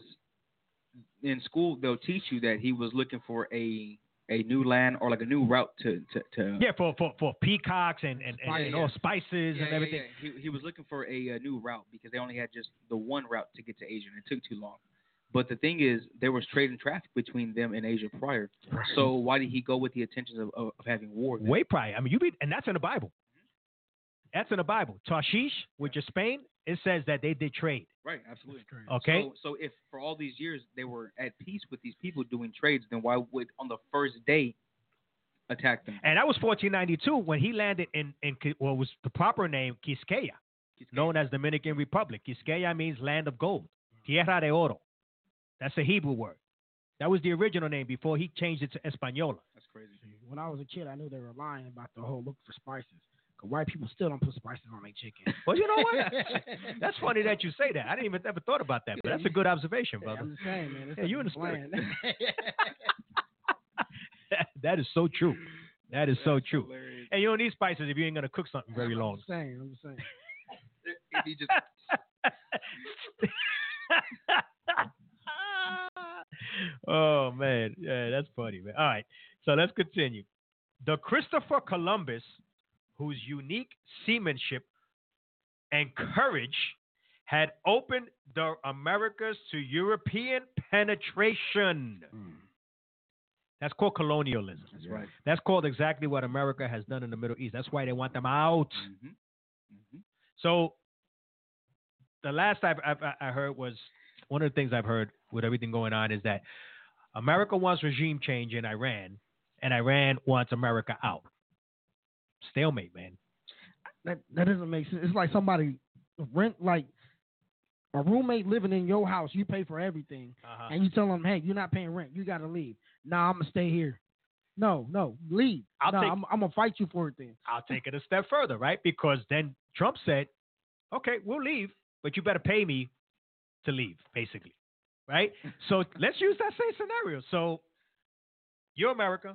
in school they'll teach you that he was looking for a a new land or like a new route to to, to Yeah, for for, for peacocks and and, and, Spice, and yeah. all spices Yeah, and yeah, everything. yeah. He he was looking for a, a new route because they only had just the one route to get to Asia, and it took too long. But the thing is, there was trade and traffic between them and Asia prior. So why did he go with the intentions of, of, of having war? then? Way prior. I mean, you read, and that's in the Bible. That's in the Bible. Tarshish, which is Spain, it says that they did trade. Right, absolutely. Okay. So, so if for all these years they were at peace with these people doing trades, then why would on the first day attack them? And that was fourteen ninety-two when he landed in, in Ki- what was the proper name, Quisqueya, known as Dominican Republic. Quisqueya means land of gold. Tierra de Oro. That's a Hebrew word. That was the original name before he changed it to Española. That's crazy. When I was a kid, I knew they were lying about the whole look for spices. Cause white people still don't put spices on their chicken. Well, you know what? That's funny that you say that. I didn't even ever thought about that, but that's a good observation, Hey, brother. I'm just saying, man. It's Yeah, you in the bland. That is so true. That is so That's true. hilarious. And you don't need spices if you ain't gonna cook something very I'm long. just saying. I'm just saying. He just Oh man, yeah, that's funny, man. All right, so let's continue. The Christopher Columbus, whose unique seamanship and courage had opened the Americas to European penetration. That's called colonialism. That's right. That's called exactly what America has done in the Middle East. That's why they want them out. Mm-hmm. Mm-hmm. So the last I've, I've, I heard was one of the things I've heard with everything going on is that America wants regime change in Iran, and Iran wants America out. Stalemate, man. That that doesn't make sense. It's like somebody rent like a roommate living in your house. You pay for everything, Uh-huh. and you tell them, "Hey, you're not paying rent. You got to leave." Nah, I'm gonna stay here. No, no, leave. I'll no, take- I'm, I'm gonna fight you for it then. I'll take it a step further, right? Because then Trump said, okay, we'll leave, but you better pay me to leave, basically, right? So let's use that same scenario. So you're America.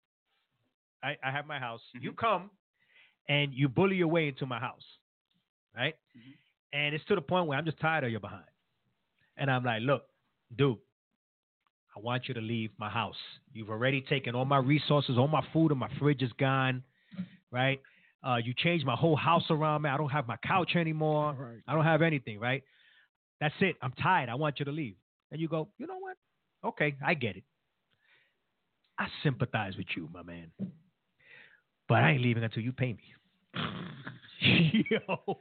I, I have my house. Mhm. You come and you bully your way into my house, right? Mhm. And it's to the point where I'm just tired of your behind. And I'm like, look, dude, I want you to leave my house. You've already taken all my resources, all my food, and my fridge is gone, right? Uh, you changed my whole house around me. I don't have my couch anymore. Right. I don't have anything, right? That's it. I'm tired. I want you to leave. And you go, you know what? Okay, I get it. I sympathize with you, my man. But I ain't leaving until you pay me. Yo.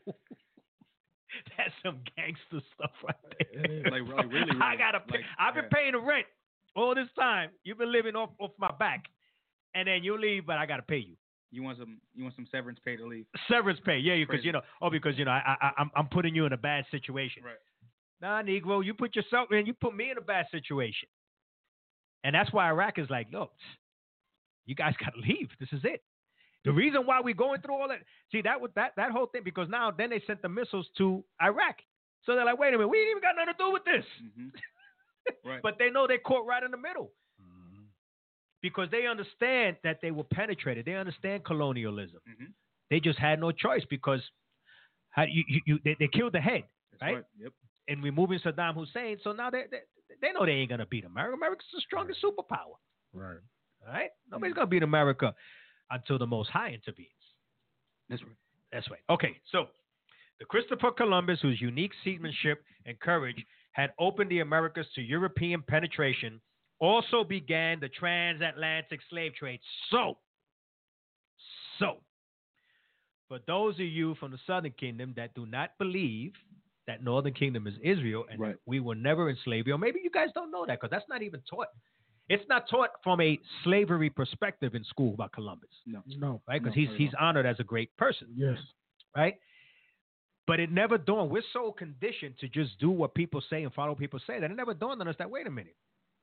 That's some gangster stuff right there. Like, like really, really. I gotta pay. Like, I've been yeah. paying the rent all this time. You've been living off, off my back, and then you leave, but I gotta pay you. You want some? You want some severance pay to leave? Severance pay, yeah, because Crazy. you know, oh, because you know, I, I, I'm, I'm putting you in a bad situation. Right. Nah, Negro, you put yourself in. You put me in a bad situation, and that's why Iraq is like, look, you guys gotta leave. This is it. The reason why we're going through all that, see that with that that whole thing, because now then they sent the missiles to Iraq, so they're like, wait a minute, we ain't even got nothing to do with this. Mm-hmm. Right. But they know they're caught right in the middle. Because they understand that they were penetrated. They understand colonialism. Mm-hmm. They just had no choice because how, you, you, you, they, they killed the head, That's right? right. Yep. And removing Saddam Hussein. So now they, they, they know they ain't going to beat America. America's the strongest superpower. Right. All right? Nobody's going to beat America until the Most High intervenes. That's right. That's right. Okay, so the Christopher Columbus, whose unique seamanship and courage had opened the Americas to European penetration, also began the transatlantic slave trade. So, so, for those of you from the Southern Kingdom that do not believe that Northern Kingdom is Israel and Right. that we were never in slavery, or maybe you guys don't know that because that's not even taught. It's not taught from a slavery perspective in school about Columbus, No. No. right? Because No, he's not at he's honored as a great person, Yes. right? But it never dawned. We're so conditioned to just do what people say and follow what people say that it never dawned on us that, wait a minute.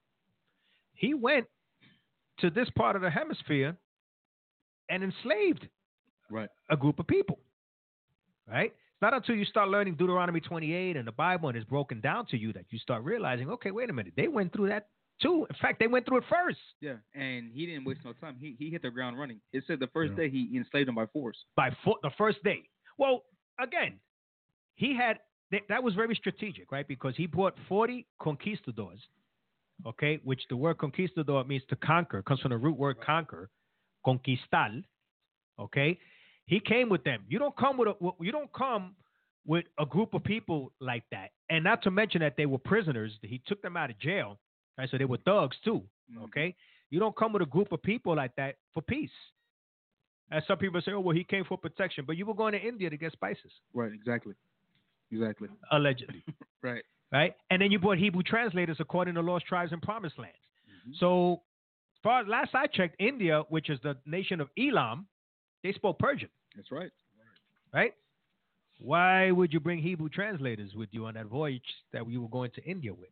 He went to this part of the hemisphere and enslaved Right. a group of people, right? It's not until you start learning Deuteronomy twenty-eight and the Bible and it's broken down to you that you start realizing, okay, wait a minute. They went through that too. In fact, they went through it first Yeah. And he didn't waste no time. He he hit the ground running. It said the first Yeah. day he enslaved them by force. by fo- the first day. Well, again, he had, th- that was very strategic, right? Because he brought forty conquistadors, okay, which the word conquistador means to conquer, comes from the root word conquer, conquistar, okay? He came with them. You don't come with a, you don't come with a group of people like that. And not to mention that they were prisoners. He took them out of jail, right? So they were thugs too, okay? You don't come with a group of people like that for peace. As some people say, oh, well, he came for protection. But you were going to India to get spices, Right. Exactly. Exactly. allegedly, Right. right? And then you brought Hebrew translators according to lost tribes and promised lands. Mhm. So, as far as last I checked, India, which is the nation of Elam, they spoke Persian, That's right. right? Why would you bring Hebrew translators with you on that voyage that we were going to India with?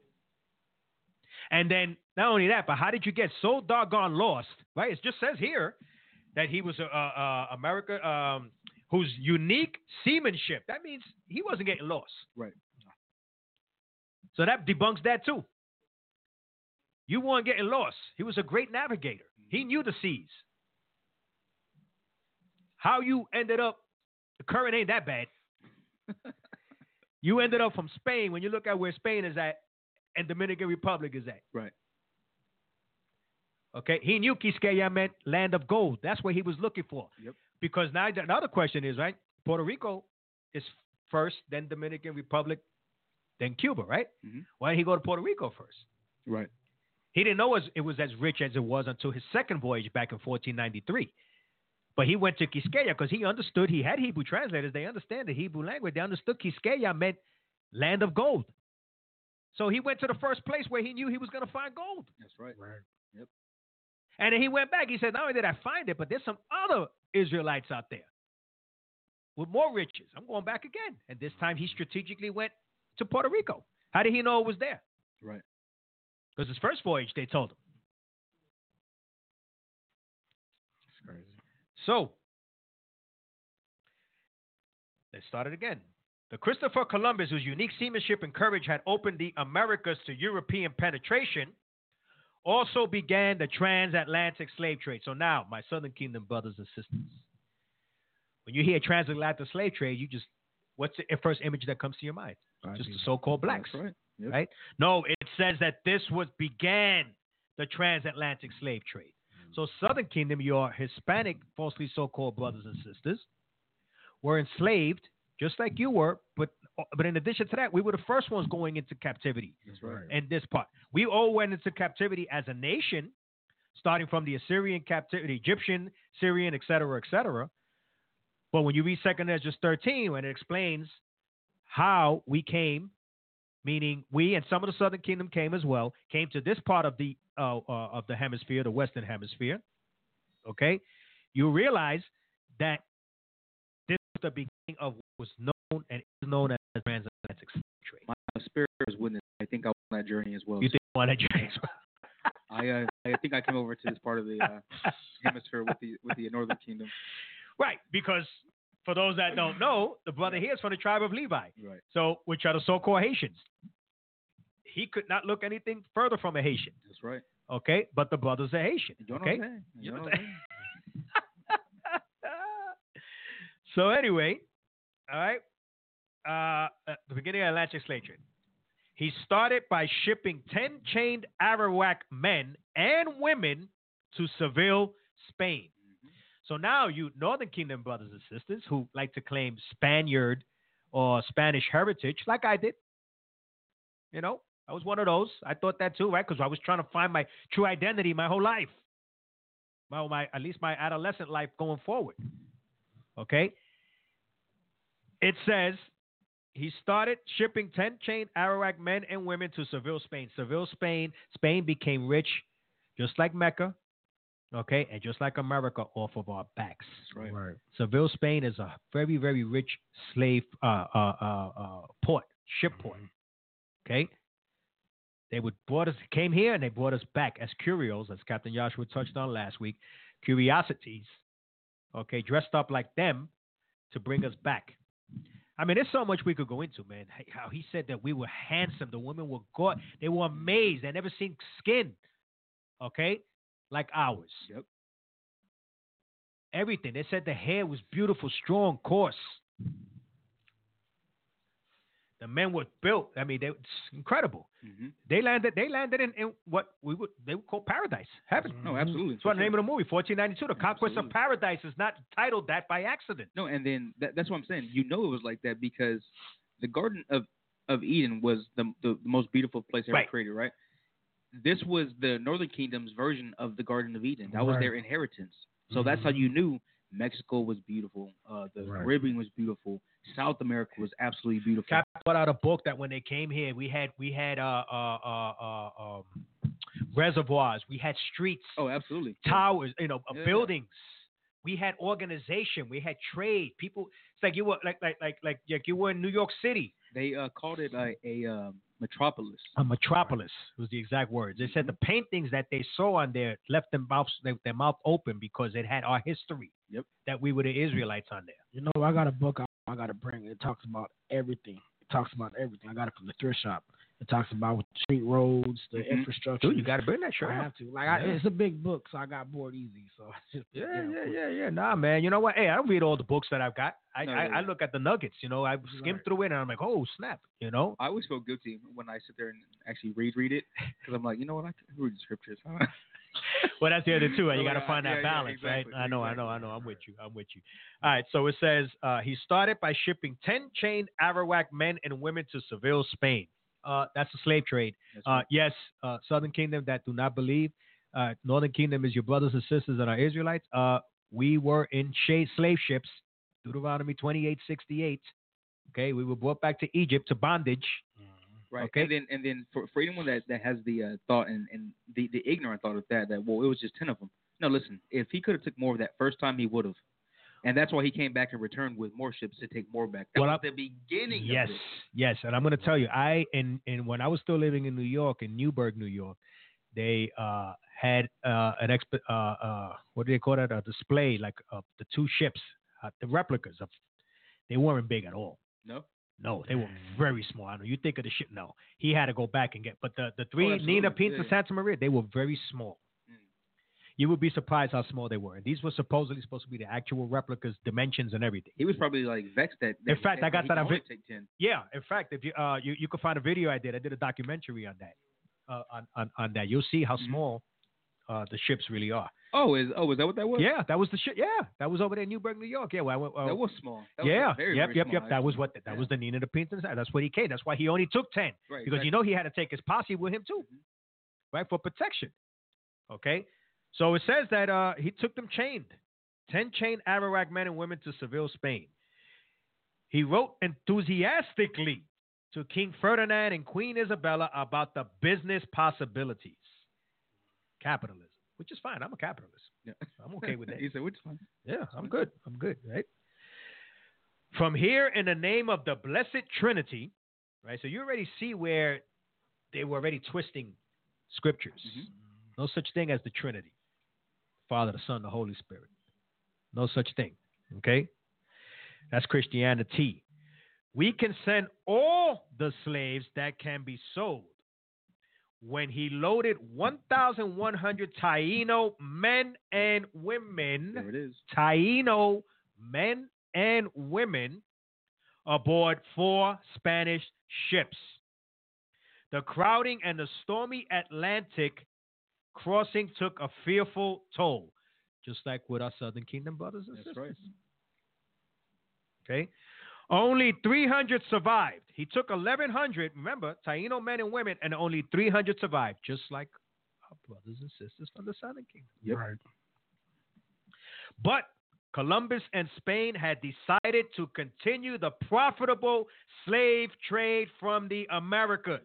And then not only that, but how did you get so doggone lost, right? It just says here that he was a, a, a America um, whose unique seamanship. That means he wasn't getting lost. Right. So that debunks that too. You weren't getting lost. He was a great navigator. He knew the seas. How you ended up, the current ain't that bad. You ended up from Spain. When you look at where Spain is at and Dominican Republic is at. Right. Okay, he knew Quisqueya meant land of gold. That's what he was looking for. Yep. Because now the other question is, right? Puerto Rico is first, then Dominican Republic, then Cuba, right? Mm-hmm. Why didn't he go to Puerto Rico first? Right. He didn't know it was as rich as it was until his second voyage back in fourteen ninety-three. But he went to Quisqueya because he understood. He had Hebrew translators. They understand the Hebrew language. They understood Quisqueya meant land of gold. So he went to the first place where he knew he was going to find gold. That's right. Right. Yep. And then he went back. He said, not only did I find it, but there's some other Israelites out there with more riches. I'm going back again. And this time he strategically went to Puerto Rico. How did he know it was there? Right. Because his first voyage, they told him. So, let's start it again. The Christopher Columbus, whose unique seamanship and courage had opened the Americas to European penetration, also began the transatlantic slave trade. So now, my Southern Kingdom brothers and sisters, when you hear transatlantic slave trade, you just, what's the first image that comes to your mind? I Just do. the so-called blacks, That's right. Yep. right? No, it says that this was began the transatlantic slave trade. So Southern Kingdom, your Hispanic, falsely so-called brothers and sisters, were enslaved just like you were, but but in addition to that, we were the first ones going into captivity. That's right. In this part, we all went into captivity as a nation, starting from the Assyrian captivity, Egyptian, Syrian, et cetera, et cetera. But when you read Second Ezra thirteen, when it explains how we came, meaning we and some of the Southern Kingdom came as well, came to this part of the uh, uh, of the hemisphere, the Western Hemisphere. Okay, you realize that this was the beginning of what was known and is known as the transatlantic slave trade. My spirit is witness. I think I was on that journey as well. You think you want that journey as well? I uh, I think I came over to this part of the uh, hemisphere with the with the Northern Kingdom. Right, because for those that don't know, the brother here is from the tribe of Levi. Right. So, which are the so-called Haitians. He could not look anything further from a Haitian. That's right. Okay, but the brother's a Haitian. You know Okay. what I'm saying? You You know know what I'm saying? So anyway, all right. Uh, at the beginning of Atlantic slave trade, he started by shipping ten chained Arawak men and women to Seville, Spain. So now you Northern Kingdom brothers and sisters who like to claim Spaniard or Spanish heritage, like I did. You know, I was one of those. I thought that too, right? Because I was trying to find my true identity my whole life. My, my at least my adolescent life going forward. Okay. It says he started shipping ten chained Arawak men and women to Seville, Spain. Seville, Spain. Spain became rich, just like Mecca. Okay, and just like America, off of our backs. That's right. Right. Seville, Spain is a very, very rich slave uh, uh, uh, uh, port, ship port. Okay, they would brought us, came here, and they brought us back as curios, as Captain Joshua touched on last week, curiosities. Okay, dressed up like them to bring us back. I mean, there's so much we could go into, man. How he said that we were handsome, the women were good, they were amazed, they never seen skin. Okay. Like ours. Yep. Everything. They said the hair was beautiful, strong, coarse. The men were built. I mean, they it's incredible. Mm-hmm. They landed. They landed in, in what we would they would call paradise, heaven. No, absolutely. That's what the name of the movie, fourteen ninety-two. The Conquest Absolutely. of Paradise is not titled that by accident. No, and then that, that's what I'm saying. You know it was like that because the Garden of, of Eden was the, the the most beautiful place ever Right. created, right? This was the Northern Kingdom's version of the Garden of Eden. That was Right. their inheritance. So that's how you knew Mexico was beautiful. Uh, the Right. Caribbean was beautiful. South America was absolutely beautiful. Cap put out a book that when they came here, we had we had uh, uh, uh, uh, um, reservoirs, we had streets, oh, absolutely. towers, you know, uh, Yeah. buildings. We had organization. We had trade. People, it's like you were like like like like, like you were in New York City. They uh, called it a, a uh, metropolis. A metropolis was the exact words. They said the paintings that they saw on there left them mouth their, their mouth open because it had our history. Yep. That we were the Israelites on there. You know, I got a book I, I got to bring. It talks about everything. It talks about everything. I got it from the thrift shop. It talks about street roads, the Mhm. infrastructure. Dude, you got to bring that I shirt. have to. Like, I, Yeah. it's a big book, so I got bored easy. So I just Yeah, of yeah, course. yeah, yeah. Nah, man. You know what? Hey, I don't read all the books that I've got. I, No, I, yeah, I yeah. look at the nuggets. You know, I skim Right. through it and I'm like, oh snap. You know. I always feel guilty when I sit there and actually read read it because I'm like, you know what, I can read the scriptures. Well, that's the other two. You So, got to yeah, find that yeah, yeah, balance, exactly, right? I know, I know, I exactly. know. I'm with you. I'm with you. All right. So it says uh, he started by shipping ten chained Arawak men and women to Seville, Spain. Uh, that's the slave trade. That's Uh, right. yes, uh, Southern Kingdom that do not believe. Uh, Northern Kingdom is your brothers and sisters that are Israelites. Uh, we were in sh- slave ships, Deuteronomy twenty-eight sixty-eight. Okay, we were brought back to Egypt to bondage. Right. Okay. And then and then for, for anyone that, that has the uh, thought and, and the, the ignorant thought of that, that, well, it was just ten of them. No, listen, if he could have took more of that first time, he would have. And that's why he came back and returned with more ships to take more back. That Well, was I- the beginning Yes, of it. yes, and I'm going to tell you, I and and when I was still living in New York, in Newburgh, New York, they uh, had uh, an exp- uh, uh, what do they call it? A display, like uh, the two ships, uh, the replicas of. They weren't big at all. No. No, they were very small. I know you think of the ship. No, he had to go back and get. But the the three Oh, absolutely. Nina Pinta Yeah, yeah. Santa Maria, they were very small. Mm. You would be surprised how small they were. And these were supposedly supposed to be the actual replicas, dimensions, and everything. He was probably like vexed that. that In fact, that I got he that could on only vi- take ten. Yeah, in fact, if you uh you, you could find a video I did. I did a documentary on that. Uh, on, on on that, you'll see how Mhm. small uh the ships really are. Oh, is oh is that what that was? Yeah, that was the ship. Yeah, that was over there in Newburgh, New York. Yeah, well, I went. Uh, That was small. That was yeah, very, yep, very yep, small, yep. That was actually. what. That Yeah. was the Nina the Pinta. That's what he came. That's why he only took ten Right, because you exactly. know he had to take his posse with him too, Mhm. right, for protection. Okay, so it says that uh, he took them chained, ten chained Arawak men and women to Seville, Spain. He wrote enthusiastically to King Ferdinand and Queen Isabella about the business possibilities, capitalism, which is fine. I'm a capitalist. Yeah. I'm okay with that. He said, "Which one?" Yeah, I'm good. I'm good, right? From here, in the name of the Blessed Trinity, right? So you already see where they were already twisting scriptures. Mhm. No such thing as the Trinity, Father, the Son, the Holy Spirit. No such thing. Okay, that's Christianity. We can send all the slaves that can be sold. When he loaded one thousand one hundred Taino men and women, There it is. Taino men and women aboard four Spanish ships. The crowding and the stormy Atlantic crossing took a fearful toll, just like with our Southern Kingdom brothers and That's sisters. right. Okay. Only three hundred survived. He took eleven hundred, remember, Taino men and women, and only three hundred survived, just like our brothers and sisters from the Southern Kingdom. Yep. Right. But Columbus and Spain had decided to continue the profitable slave trade from the Americas.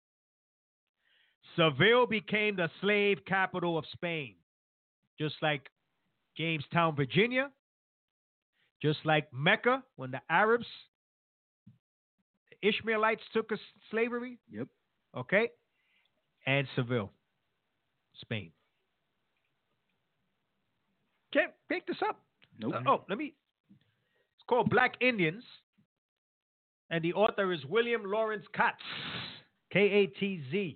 Seville became the slave capital of Spain, just like Jamestown, Virginia, just like Mecca when the Arabs, the Ishmaelites took us slavery, Yep. okay, and Seville, Spain. Can't pick this up. Nope. Uh, oh, let me. It's called Black Indians, and the author is William Lawrence Katz, K A T Z.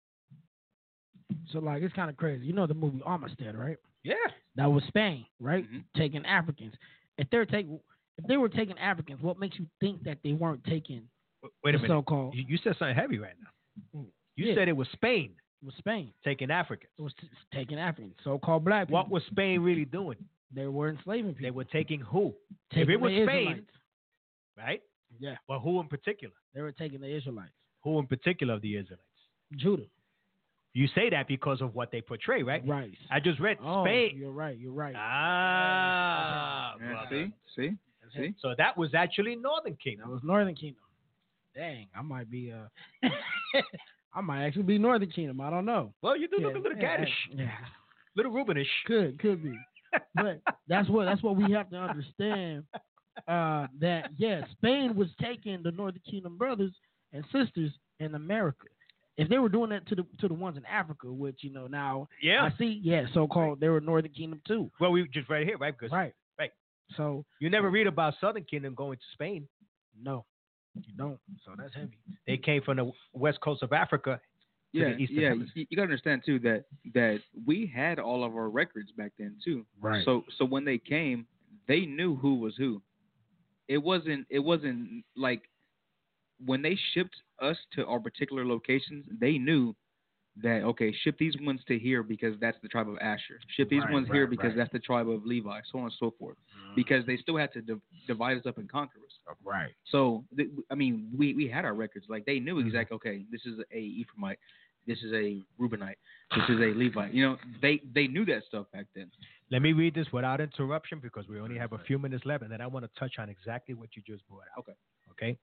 So like it's kind of crazy. You know the movie Armistead, right? Yeah. That was Spain, right? Mhm. Taking Africans. If they're taking, if they were taking Africans, what makes you think that they weren't taking Wait a the minute. so-called? You, you said something heavy right now. Mm. You Yeah. said it was Spain It was Spain. taking Africans. It was t- taking Africans, so-called black people. What was Spain really doing? They were enslaving people. They were taking who? taking if it was the Spain, Israelites. right? Yeah, Well, who in particular? they were taking the Israelites. Who in particular of the Israelites? Judah. You say that because of what they portray, right? Right. I just read Oh, Spain. you're right. You're right. Ah, Yeah, brother. see, see, see. So that was actually Northern That Kingdom. was Northern Kingdom. Dang, I might be. Uh, I might actually be Northern Kingdom. I don't know. Well, you do Yeah, look a little yeah, Gaddish, Yeah, little Rubenish. could could be. But that's what that's what we have to understand. Uh, that yeah, Spain was taking the Northern Kingdom brothers and sisters in America. If they were doing that to the to the ones in Africa, which you know now Yeah. I see, yeah, so called they were Northern Kingdom too. Well, we just right here, right? Because Right. right. So you never read about Southern Kingdom going to Spain. no, you don't. So that's heavy. They came from the west coast of Africa. to Yeah, the Eastern yeah. Hemisphere. You, you gotta understand too that that we had all of our records back then too. Right. So so when they came, they knew who was who. It wasn't it wasn't like when they shipped us to our particular locations, they knew that okay, ship these ones to here because that's the tribe of Asher. Ship these Right, ones here right, because right. that's the tribe of Levi, so on and so forth. Because they still had to div- divide us up and conquer us. Right. So th- I mean, we, we had our records. Like they knew exactly. Okay, this is a Ephraimite, this is a Reubenite, this is a Levite. You know, they they knew that stuff back then. Let me read this without interruption because we only have a few minutes left, and then I want to touch on exactly what you just brought out. Okay. Okay.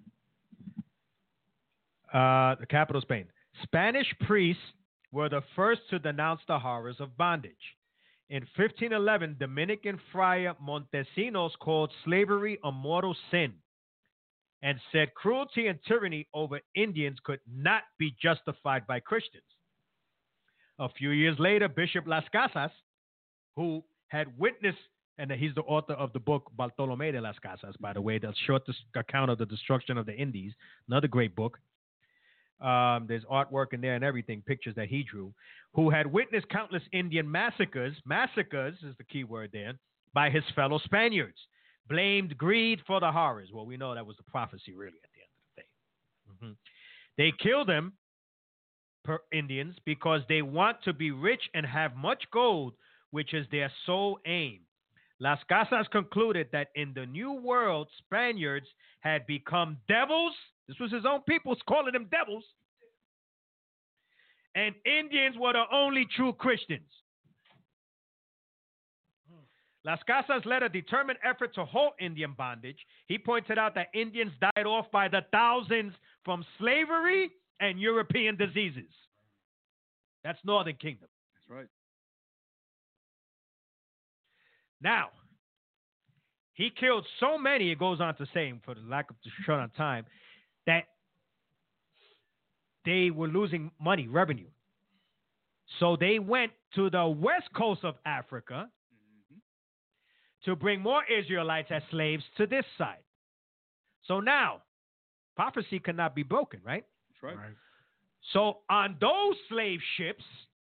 Uh, the capital, Spain. Spanish priests were the first to denounce the horrors of bondage. In fifteen eleven, Dominican friar Montesinos called slavery a mortal sin and said cruelty and tyranny over Indians could not be justified by Christians. A few years later, Bishop Las Casas, who had witnessed, and he's the author of the book Bartolomé de las Casas, by the way, the short account of the destruction of the Indies, another great book. Um, there's artwork in there and everything, pictures that he drew, who had witnessed countless Indian massacres, massacres is the key word there, by his fellow Spaniards, blamed greed for the horrors. Well, we know that was the prophecy, really, at the end of the day. Mm-hmm. They killed them, per Indians, because they want to be rich and have much gold, which is their sole aim. Las Casas concluded that in the New World, Spaniards had become devils. This was his own people calling them devils. And Indians were the only true Christians. Las Casas led a determined effort to halt Indian bondage. He pointed out that Indians died off by the thousands from slavery and European diseases. That's Northern Kingdom. That's right. Now, he killed so many, it goes on to say, for the lack of short on time, that they were losing money, revenue. So they went to the west coast of Africa mm-hmm. to bring more Israelites as slaves to this side. So now, prophecy cannot be broken, right? That's right. right. So on those slave ships,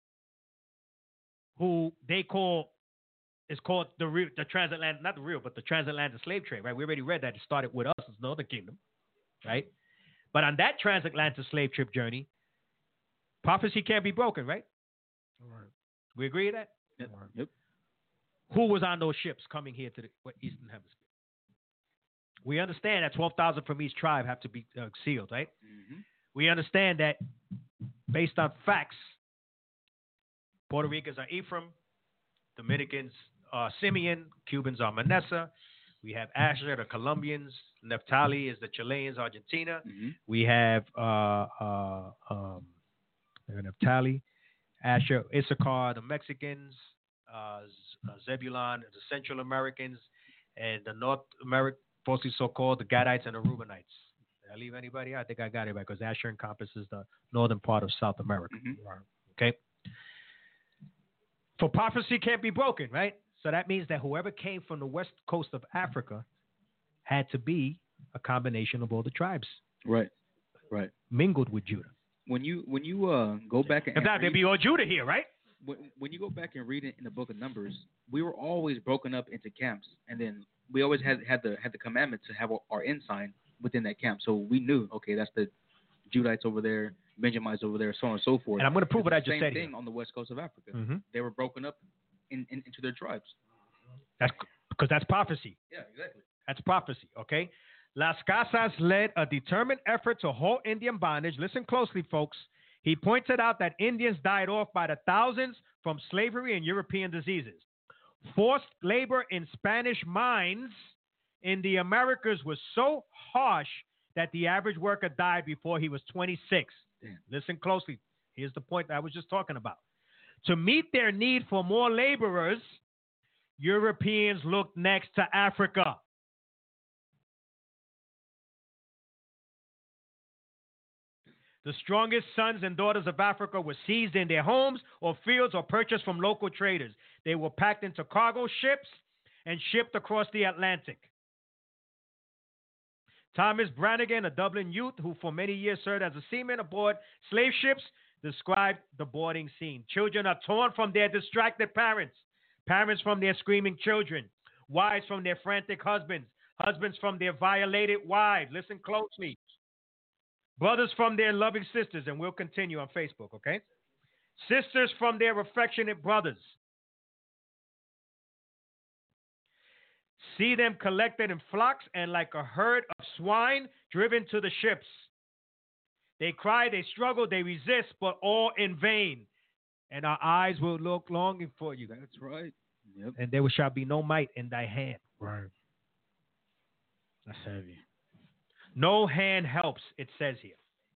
who they call, it's called the real, the transatlantic, not the real, but the transatlantic slave trade, right? We already read that it started with us as Northern Kingdom, right? But on that transatlantic slave trip journey, prophecy can't be broken, right? All right. We agree with that? Yep. Yep. Who was on those ships coming here to the Eastern Hemisphere? We understand that twelve thousand from each tribe have to be uh, sealed, right? Mm-hmm. We understand that based on facts, Puerto Ricans are Ephraim, Dominicans are Simeon, Cubans are Manasseh. We have Asher, the Colombians. Naphtali is the Chileans, Argentina. Mm-hmm. We have uh, uh, um, Naphtali, Asher, Issachar, the Mexicans, uh, Zebulon, the Central Americans, and the North American, falsely so-called, the Gadites and the Reubenites. Did I leave anybody out? I think I got it right because Asher encompasses the northern part of South America. Mm-hmm. Okay? For prophecy can't be broken, right? So that means that whoever came from the west coast of Africa had to be a combination of all the tribes. Right, right. Mingled with Judah. When you when you uh, go back and if not, there'd be all Judah here, right? When, when you go back and read it in the book of Numbers, we were always broken up into camps, and then we always had had the had the commandment to have our, our ensign within that camp. So we knew, okay, that's the Judites over there, Benjamites over there, so on and so forth. And I'm going to prove what I just same said thing here. On the west coast of Africa. Mm-hmm. They were broken up in, in, into their tribes. That's because that's prophecy. Yeah, exactly. That's prophecy, okay? Las Casas led a determined effort to halt Indian bondage. Listen closely, folks. He pointed out that Indians died off by the thousands from slavery and European diseases. Forced labor in Spanish mines in the Americas was so harsh that the average worker died before he was twenty-six. Damn. Listen closely. Here's the point that I was just talking about. To meet their need for more laborers, Europeans looked next to Africa. The strongest sons and daughters of Africa were seized in their homes or fields or purchased from local traders. They were packed into cargo ships and shipped across the Atlantic. Thomas Brannigan, a Dublin youth who for many years served as a seaman aboard slave ships, described the boarding scene. Children are torn from their distracted parents, parents from their screaming children, wives from their frantic husbands, husbands from their violated wives. Listen closely. Brothers from their loving sisters, and we'll continue on Facebook, okay? Sisters from their affectionate brothers. See them collected in flocks and like a herd of swine driven to the ships. They cry, they struggle, they resist, but all in vain. And our eyes will look longing for you. That's right. Yep. And there shall be no might in thy hand. Right. That's heavy. No hand helps, it says here.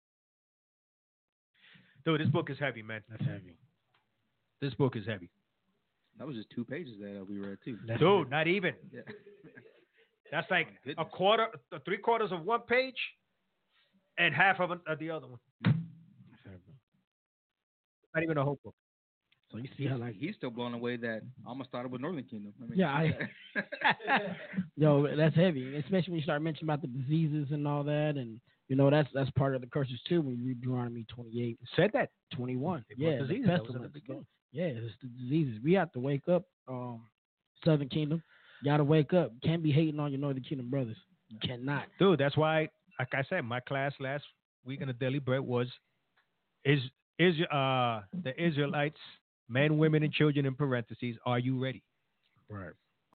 Dude, this book is heavy, man. That's heavy. This book is heavy. That was just two pages that we read, too. That's Dude, not even. Yeah. That's like a quarter, three quarters of one page and half of, of the other one. Not even a whole book. So you see he's, how like he's still blown away that almost started with Northern Kingdom. I mean, yeah, I, yo, that's heavy, especially when you start mentioning about the diseases and all that, and you know that's that's part of the curses too. When you read Deuteronomy twenty-eight, said that twenty-one, It was yeah, the diseases, that was in the pestilence. beginning. Yeah, it's the diseases. We have to wake up, um, Southern Kingdom. You gotta wake up. Can't be hating on your Northern Kingdom brothers. You cannot. Dude, that's why, like I said, my class last week in the Daily Bread was is is uh the Israelites, men, women, and children in parentheses. Are you ready? Right.